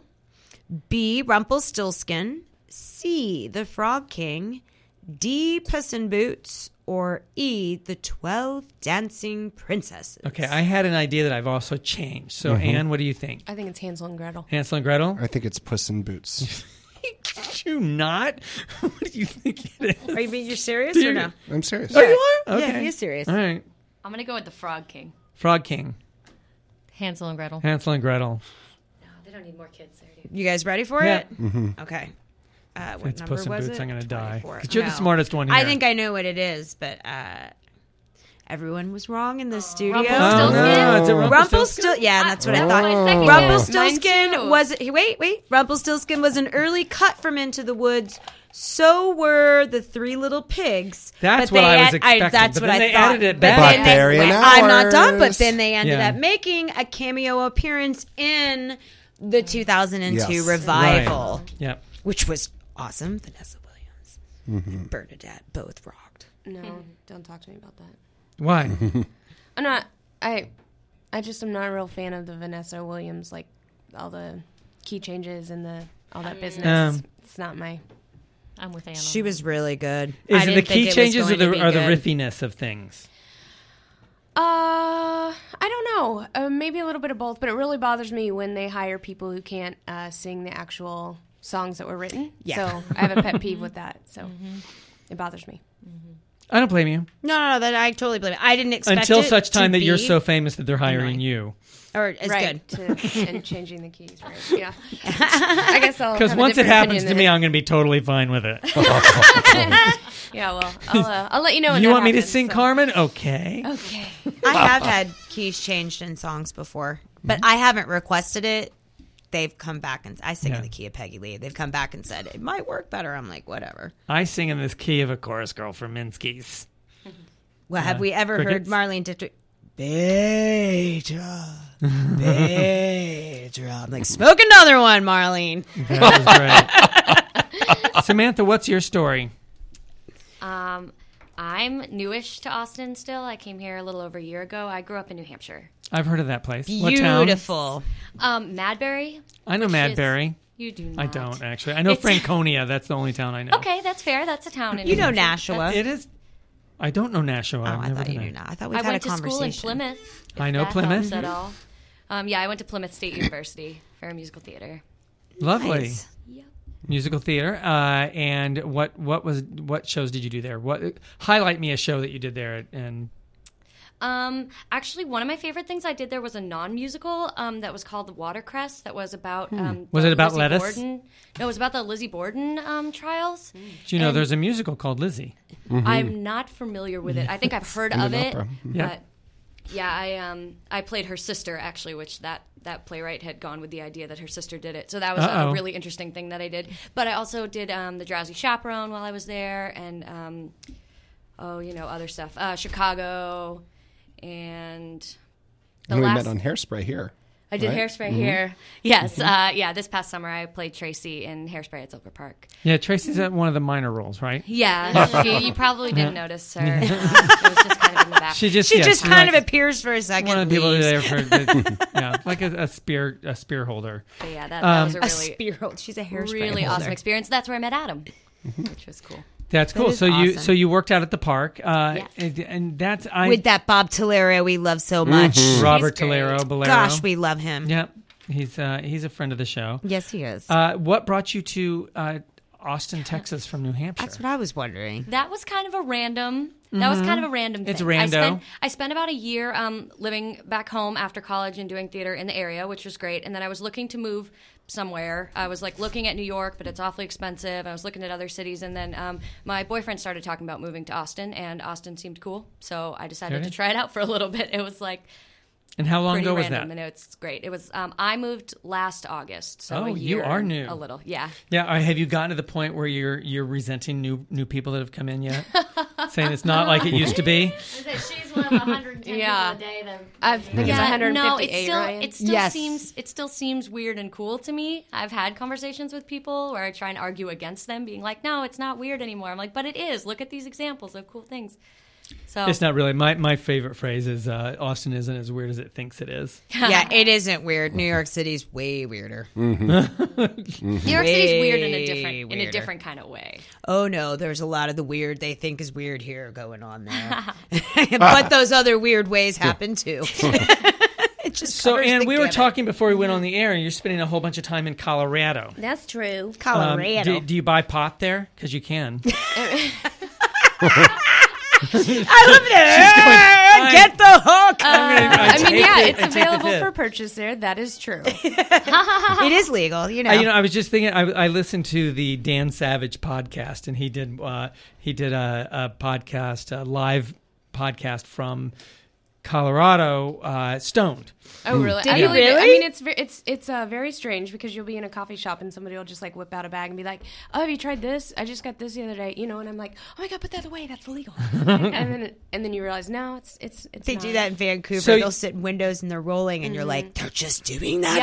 B, Rumpelstiltskin. C, the Frog King. D, Puss in Boots. Or E, the twelve Dancing Princesses. Okay, I had an idea that I've also changed. So Anne, what do you think? I think it's Hansel and Gretel. Hansel and Gretel? I think it's Puss in Boots. You not? What do you think it is? Are you being serious Do or you- no? I'm serious. Oh, you are? Okay. Yeah, he is serious. All right. I'm going to go with the Frog King. Frog King. Hansel and Gretel. Hansel and Gretel. No, they don't need more kids there, dude. You guys ready for Yeah. it? Mm-hmm. Okay. Uh, what it's number Puss in was Boots, it? I'm gonna die. twenty-four. 'Cause you're the No. smartest one I here. think I know what it is, but uh, Everyone was wrong in the studio. Rumpelstiltskin? no, it's a Rumpelstiltskin. Rumpelstiltskin? Yeah, that's what I That's thought. my second guess. Rumpelstiltskin Mine too. was wait, wait. Rumpelstiltskin was an early cut from Into the Woods. So were the Three Little Pigs. That's But what they I was add- expecting, that's but what then I they thought. added it But back. then But they- they're in I'm not done. But ours. then they ended Yeah. up making a cameo appearance in the two thousand two Yes. revival, Right. Yep. which was awesome. Vanessa Williams Mm-hmm. and Bernadette both rocked. No, don't talk to me about that. Why? I'm not. I, I just am not a real fan of the Vanessa Williams, like all the key changes and the all that business. Um, it's not my. I'm with Anna. She was really good. Is I it the didn't think key it was changes or going to the be or the good. riffiness of things? Uh, I don't know. Uh, maybe a little bit of both, but it really bothers me when they hire people who can't uh, sing the actual songs that were written. Yeah. So I have a pet peeve with that. So it bothers me. I don't blame you. No, no, no. That I totally believe it. I didn't expect Until it such time to that you're be- so famous that they're hiring annoying. you. or it's right. good. To, and changing the keys, right? Yeah. I guess I'll. Because have a once it different happens opinion to me, than- I'm going to be totally fine with it. Yeah, well, I'll, uh, I'll let you know. When you that want me to happens, sing so. Carmen? Okay. Okay. I have had keys changed in songs before, but I haven't requested it. They've come back and I sing Yeah. in the key of Peggy Lee. They've come back and said it might work better. I'm like, whatever. I sing in this key of a chorus girl from Minsky's. Well, have Uh, we ever crickets? heard Marlene Dietrich? Beta, beta. I'm like, smoke another one, Marlene. That was great. Samantha, what's your story? Um, I'm newish to Austin still. I came here a little over a year ago. I grew up in New Hampshire. I've heard of that place. What town? Beautiful. Um, Madbury. I know which is- Madbury. You do not. I don't, actually. I know It's- Franconia. That's the only town I know. Okay, that's fair. That's a town in You New know Hampshire. Nashua. It is. I don't know Nashua. Oh, I've I never thought you been knew there. now. I thought we've I had went a to school in conversation. Plymouth. if I know that Plymouth. helps at all. Um, yeah, I went to Plymouth State University for musical theater. Lovely. Nice. Musical theater. Uh, and what what was what shows did you do there? What highlight me a show that you did there? And Um, actually, one of my favorite things I did there was a non-musical um, that was called The Watercress. That was about um, Was the it about Lizzie lettuce? Borden. No, it was about the Lizzie Borden um, trials. do you know And- there's a musical called Lizzie? I'm not familiar with it. I think I've heard of it, opera. Yeah. but yeah, I um I played her sister actually, which that that playwright had gone with the idea that her sister did it. So that was Uh-oh. a really interesting thing that I did. But I also did um, the Drowsy Chaperone while I was there, and um, oh, you know, other stuff. Uh, Chicago, and the And we last met on Hairspray here. I did right? Hairspray Mhm. here. Yes, uh, yeah. This past summer, I played Tracy in Hairspray at Silver Park. Yeah, Tracy's at one of the minor roles, right? Yeah, she, you probably didn't Yeah. notice her. Uh, it was just kind of in the back. She just She yeah, just she's kind like of appears for a second. one of the people leaves. there for the, yeah, like a, a spear a spear holder. But yeah, that, that Um, was a A really spear hold. She's a hairspray really holder. awesome experience. That's where I met Adam, which was cool. That's That cool. is So you awesome. so you worked out at the park, uh, Yes. and, and that's I With that Bob Tolero we love so much. Robert He's great. Tolero, Bolero. Gosh, we love him. Yep, he's uh, he's a friend of the show. Yes, he is. Uh, what brought you to uh, Austin, Texas, from New Hampshire? That's what I was wondering. That was kind of a random. That was kind of a random thing. It's I rando. spent, I spent about a year um, living back home after college and doing theater in the area, which was great. And then I was looking to move somewhere. I was like looking at New York, but it's awfully expensive. I was looking at other cities, and then um, my boyfriend started talking about moving to Austin, and Austin seemed cool, so I decided Okay. to try it out for a little bit. It was like And how long pretty ago was random, that? and it's great. It was. Um, I moved last August, so Oh, a you year are and new. a little, yeah. Yeah, uh, have you gotten to the point where you're you're resenting new new people that have come in yet? Saying it's not like it used to be. She's one of the one hundred ten Yeah. people a day that I think it's Yeah, one hundred no, fifty-eight, it still right? it still Yes. seems it still seems weird and cool to me. I've had conversations with people where I try and argue against them, being like, "No, it's not weird anymore." I'm like, "But it is. Look at these examples of cool things." So It's not really. My my favorite phrase is uh, Austin isn't as weird as it thinks it is. Yeah, it isn't weird. New York City's way weirder. New York City's weird in a Way different in a weirder. different kind of way. Oh no, there's a lot of the weird they think is weird here going on there. But those other weird ways happen too. It just So, covers and the we were gamut. talking before we went on the air, and you're spending a whole bunch of time in Colorado. That's true. Um, Colorado. do, do you buy pot there? Because you can. I love it. Get the hook. I I mean, take yeah, the- it's I take the available tip. for purchase there. That is true. It is legal, you know. I, you know, I was just thinking. I, I listened to the Dan Savage podcast, and he did uh, he did a, a podcast, a live podcast from Colorado, uh, stoned. Oh, really? Did I you believe it. really? I mean, it's ve- it's it's uh, very strange because you'll be in a coffee shop and somebody will just like whip out a bag and be like, "Oh, have you tried this? I just got this the other day," you know. And I'm like, "Oh my god, put that away. That's illegal." and then and then you realize, no, it's it's it's. They not. do that in Vancouver. So- They'll sit in windows and they're rolling, and you're like, they're just doing that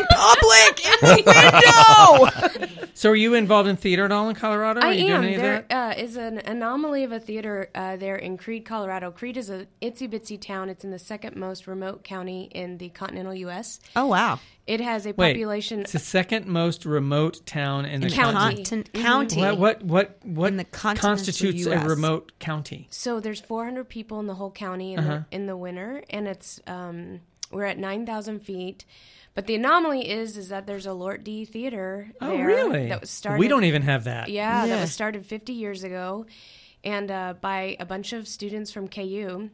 Yeah. out in public in the window. So are you involved in theater at all in Colorado? Are I you am. doing any There of that? uh, is an anomaly of a theater uh, there in Creede, Colorado. Creede is a itsy bitsy town. It's in the second most remote county in the continental U S. Oh wow! It has a Wait, population. it's the second most remote town in the County. continent. Contin- county. What what what, what In the continental constitutes U a S. remote county? So there's four hundred people in the whole county in, Uh-huh. the, in the winter, and it's um, we're at nine thousand feet. But the anomaly is is that there's a Lort D theater Oh, there really? that was started. We don't even have that. Yeah, Yeah. that was started fifty years ago, and uh, by a bunch of students from K U.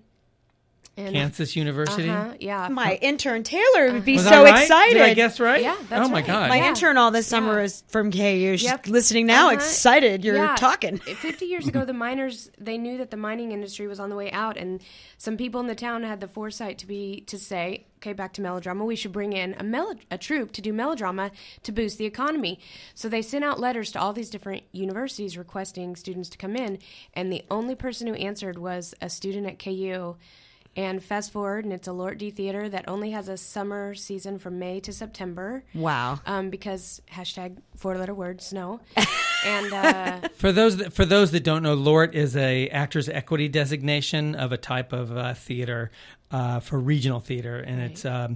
And, Kansas University. Uh-huh, yeah. My intern Taylor would be Was so I right? excited. Did I guess right? Yeah, that's Oh my right. god. My Yeah. intern all this summer Yeah. is from K U. She's Yep. listening now, Uh-huh. excited. You're Yeah. talking. fifty years ago, the miners, they knew that the mining industry was on the way out, and some people in the town had the foresight to be to say, okay, back to melodrama, we should bring in a, melo- a troupe to do melodrama to boost the economy. So they sent out letters to all these different universities requesting students to come in, and the only person who answered was a student at K U. And fast forward, and it's a Lort D theater that only has a summer season from May to September. Wow. Um, because hashtag four-letter word snow. and uh, For those that, for those that don't know, Lort is a actors equity designation of a type of uh, theater uh, for regional theater, and it's. Um,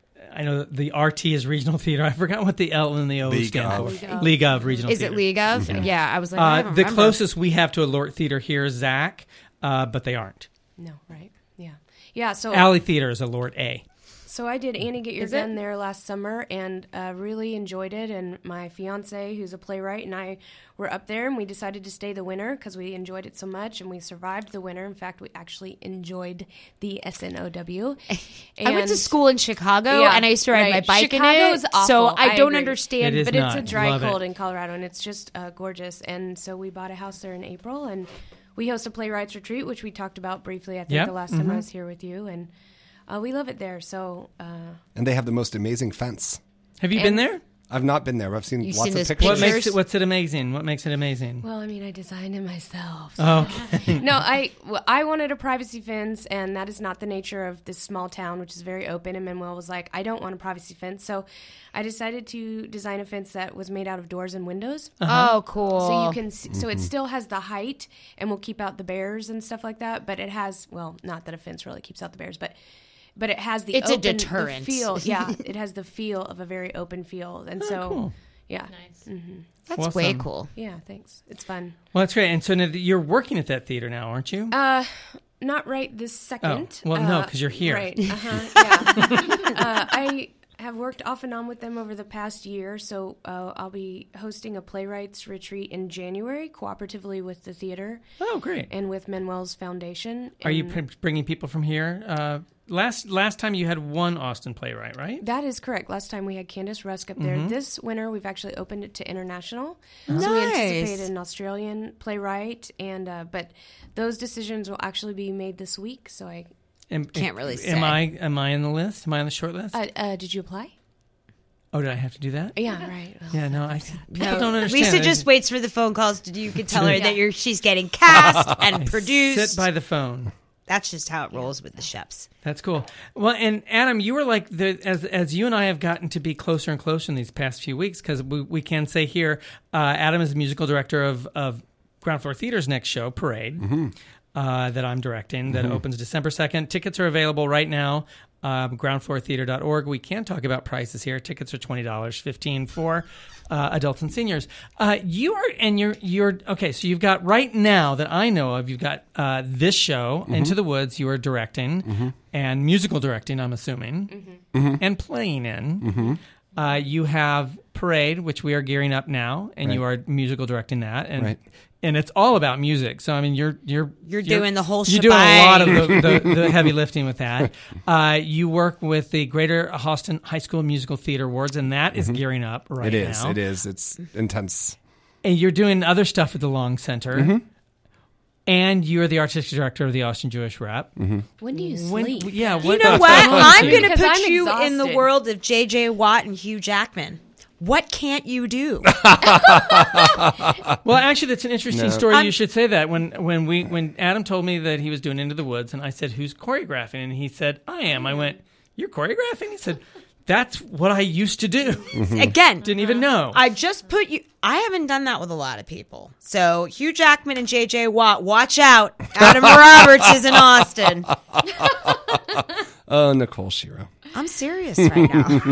I know the R T is regional theater. I forgot what the L and the O League stand of. for. League of. League of regional. Is theater. it League of? Mhm. Yeah, I was like, I Uh, don't the remember. closest we have to a Lort theater here is Zach, uh, but they aren't. no, right? Yeah, yeah. So Alley Theater is a Lort A. So I did Annie Get Your Is Gun it? there last summer and uh, really enjoyed it. And my fiance, who's a playwright, and I were up there, and we decided to stay the winter because we enjoyed it so much, and we survived the winter. In fact, we actually enjoyed the S N O W. I went to And- school in Chicago, Yeah, and I used to ride right. my bike Chicago in it. is awful. So I, I don't agree. understand. It is but not. it's a dry Love it. cold in Colorado, and it's just uh, gorgeous. And so we bought a house there in April, and we host a playwrights retreat, which we talked about briefly, I think, Yeah. the last time Mhm. I was here with you. And uh, we love it there. So, uh, And they have the most amazing fence. Have you And- been there? I've not been there. But I've seen You've lots seen of his pictures. What Pictures? makes it? What's it amazing? What makes it amazing? well, I mean, I designed it myself. so- Okay. no, I well, I wanted a privacy fence, and that is not the nature of this small town, which is very open. And Manuel was like, I don't want a privacy fence, so I decided to design a fence that was made out of doors and windows. Oh, cool. So you can, see, so it still has the height, and will keep out the bears and stuff like that. But it has, well, not that a fence really keeps out the bears, but but it has the It's a open, the deterrent. feel. Yeah, it has the feel of a very open field, and so Oh, cool. yeah, Nice. That's Awesome. way cool. yeah. Thanks, it's fun. Well, that's great. And so now that you're working at that theater now, aren't you? Uh, not right this second. Oh, well, no, Uh, 'cause you're here. Right. Uh-huh, yeah. uh, I have worked off and on with them over the past year, so uh, I'll be hosting a playwrights retreat in January, cooperatively with the theater oh, great. and with Manuel's Foundation. Are you And pr- bringing people from here? Uh, last last time you had one Austin playwright, right? that is correct. Last time we had Candace Rusk up there. Mm-hmm. This winter, we've actually opened it to international. Oh. So we Nice. anticipate an Australian playwright, and uh, but those decisions will actually be made this week. So I Am, Can't really Am say. I am I on the list? Am I on the short list? uh, uh, did you apply? oh, did I have to do that? Yeah, right. Well, Yeah, no, I people No, don't understand. Lisa I just waits for the phone calls. To, you can tell her that you're she's getting cast and produced. sit by the phone. That's just how it rolls with the chefs. That's cool. Well, and Adam, you were like the as as you and I have gotten to be closer and closer in these past few weeks because we we can say here, uh, Adam is the musical director of of Ground Floor Theater's next show, Parade, uh, that I'm directing. That opens December second. Tickets are available right now. Um, ground floor theater dot org. We can talk about prices here. Tickets are twenty dollars, fifteen for uh, adults and seniors. Uh, you are, and you're, you're, okay, so you've got right now that I know of, you've got uh, this show, Into the Woods, you are directing, and musical directing, I'm assuming, and playing in. Uh, you have Parade, which we are gearing up now, and you are musical directing that. And Right. and it's all about music. So I mean, you're you're You're doing the whole You're doing a lot of shebang. the, the, the heavy lifting with that. Uh, you work with the Greater Austin High School Musical Theater Awards, and that is gearing up right It is. now. It is. It's intense. And you're doing other stuff at the Long Center. and you're the artistic director of the Austin Jewish Rep. Mm-hmm. When do you When- sleep? yeah, You what- know what's what? going on, I'm Steve? going to Because put I'm you in the exhausted. world of J J Watt and Hugh Jackman. What can't you do? Well, actually, that's an interesting No. story. I'm- You should say that. When when we when Adam told me that he was doing Into the Woods, and I said, "Who's choreographing?" and he said, "I am." I went, "You're choreographing?" He said, "That's what I used to do." Again, Didn't even know. I just put you. I haven't done that with a lot of people. So Hugh Jackman and J J Watt, watch out. Adam Roberts is in Austin. Oh, Nicole Shiro. I'm serious right now.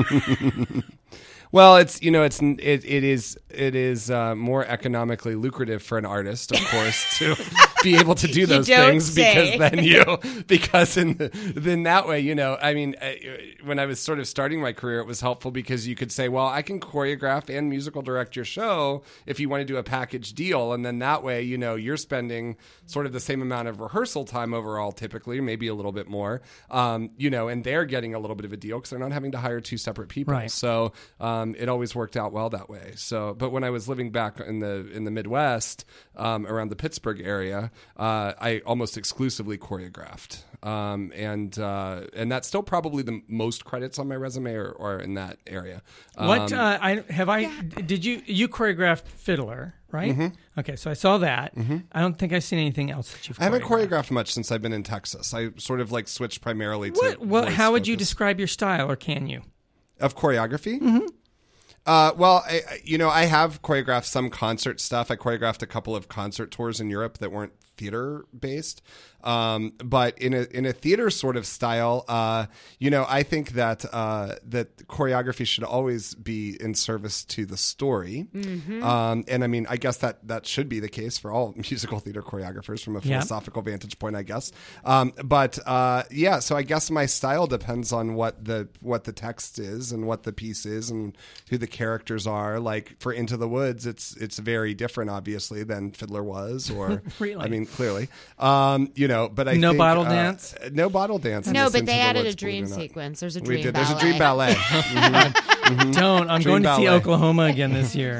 Well, it's you know it's it, it is it is uh, more economically lucrative for an artist, of course, to be able to do those don't things say. because then you because in the, then that way you know I mean uh, when I was sort of starting my career, it was helpful because you could say, well, I can choreograph and musical direct your show if you want to do a package deal, and then that way you know you're spending sort of the same amount of rehearsal time overall, typically maybe a little bit more, um, you know, and they're getting a little bit of a deal because they're not having to hire two separate people, Right. so. Um, it always worked out well that way. So, but when I was living back in the in the Midwest, um, around the Pittsburgh area, uh, I almost exclusively choreographed, um, and uh, and that's still probably the most credits on my resume or, or in that area. Um, What uh, I have I did you you choreographed Fiddler, right? Mhm. Okay, so I saw that. Mhm. I don't think I've seen anything else that you've. I haven't choreographed. choreographed much since I've been in Texas. I sort of like switched primarily to. What? Well, voice how would you focus. describe your style, or can you? Of choreography? Mm-hmm. Uh, well, I, I- you know, I have choreographed some concert stuff. I choreographed a couple of concert tours in Europe that weren't theater based. Um, but in a in a theater sort of style, uh, you know, I think that uh, that choreography should always be in service to the story. Mhm. Um, and I mean, I guess that that should be the case for all musical theater choreographers from a Yeah. philosophical vantage point, I guess. Um, but uh, yeah, so I guess my style depends on what the what the text is and what the piece is and who the characters are. Like for Into the Woods, it's it's very different, obviously, than Fiddler was, or Really? I mean, clearly, um, you know. But I No think, bottle uh, dance? No bottle dance. in No, this but Into they the added Woods, a dream believe it or not. sequence. There's a We dream did. ballet. There's a dream ballet. Mhm. Mhm. Don't. I'm Dream going to see ballet. Oklahoma again this year.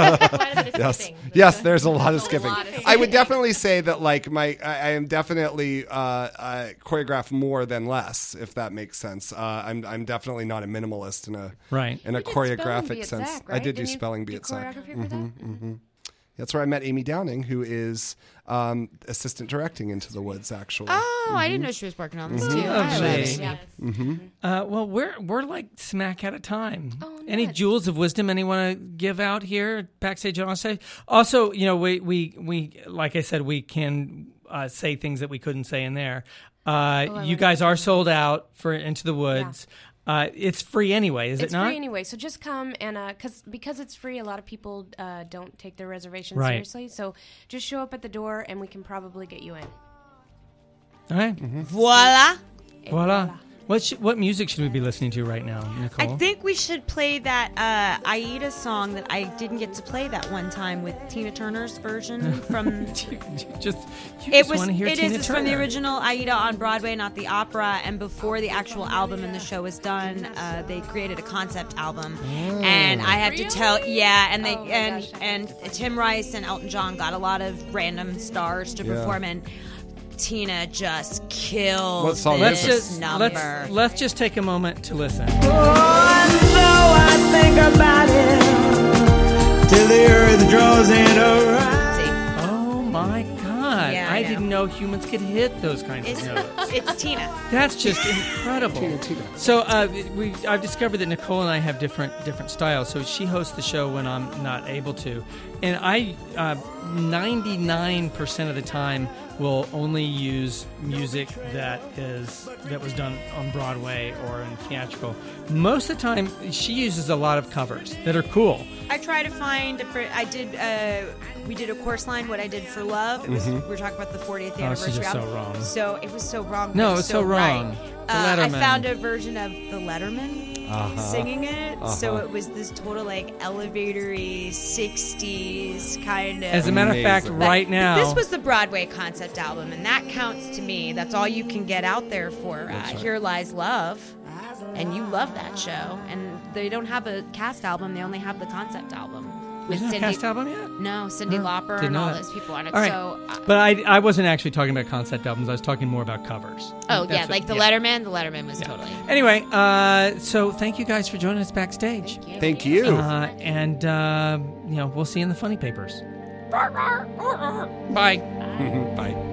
yes, yes. There's a lot of skipping. lot of I would definitely say that, like my, I, I am definitely uh, uh, choreograph more than less, if that makes sense. Uh, I'm, I'm definitely not a minimalist in a Right. in a You did spelling choreographic bee at sense. Zach, I right? did do Didn't you spelling bee do at Zach. choreography for that? Mhm, mhm. That's where I met Amy Downing, who is um, assistant directing Into the Woods, actually. Oh, I didn't know she was working on this too. I love Lovely. it. Yeah. Mm-hmm. Uh, well, we're we're like smack out of time. Oh, Any nuts. jewels of wisdom anyone want to give out here backstage on stage? Also, you know, we we we like I said, we can uh, say things that we couldn't say in there. Uh, Oh, I you wanna- guys are sold out for Into the Woods. Uh, it's free anyway, is It's it not? free anyway, so just come and uh, cause because it's free, a lot of people uh, don't take their reservations Right. seriously. So just show up at the door, and we can probably get you in. All right. Voila. Voila. What sh- what music should we be listening to right now, Nicole? I think we should play that uh, Aida song that I didn't get to play that one time with Tina Turner's version from. just you It just was. want to hear It Tina is. It's from the Turner. original Aida on Broadway, not the opera. And before the actual album and the show was done, uh, they created a concept album. And I have to tell, yeah, and they Oh my and gosh, I and Tim Rice and Elton John got a lot of random stars to Yeah. perform, and Tina just killed What song Let's this just number. let's let's just take a moment to listen. I think about it till the earth draws in around. Oh my God! Yeah, I, I know. didn't know humans could hit those kinds It's, of notes. it's Tina. That's just incredible. Tina, Tina. So uh, we, I've discovered that Nicole and I have different different styles. So she hosts the show when I'm not able to, and I uh, ninety-nine percent of the time will only use music that is that was done on Broadway or in theatrical. Most of the time, she uses a lot of covers that are cool. I try to find. For, I did. Uh, we did a course line. What I did for love. It was. We were talking about the fortieth Mm-hmm. Oh, this is anniversary. just so album. wrong. So it was so wrong. No, but it it's was so right. wrong. The Uh, I Letterman. found a version of the Letterman Uh-huh. singing it. So Uh-huh. it was this total like elevatory sixties kind of. As a matter of fact, Amazing. But- right but now, this was the Broadway concept album, and that counts to me. That's all you can get out there for uh, Here Lies Love, and you love that show. And they don't have a cast album; they only have the concept album. with Isn't it a Cindy. cast album yet? No, Cindy Huh. Lauper Didn't and know all that. those people on it. All right. So, uh, but I, I wasn't actually talking about concept albums. I was talking more about covers. oh That's yeah, what- like the yeah. Letterman. The Letterman was totally. Anyway, uh, so thank you guys for joining us backstage. Thank you. Thank you. Uh, and, uh, you know, we'll see you in the funny papers. Bye. Bye.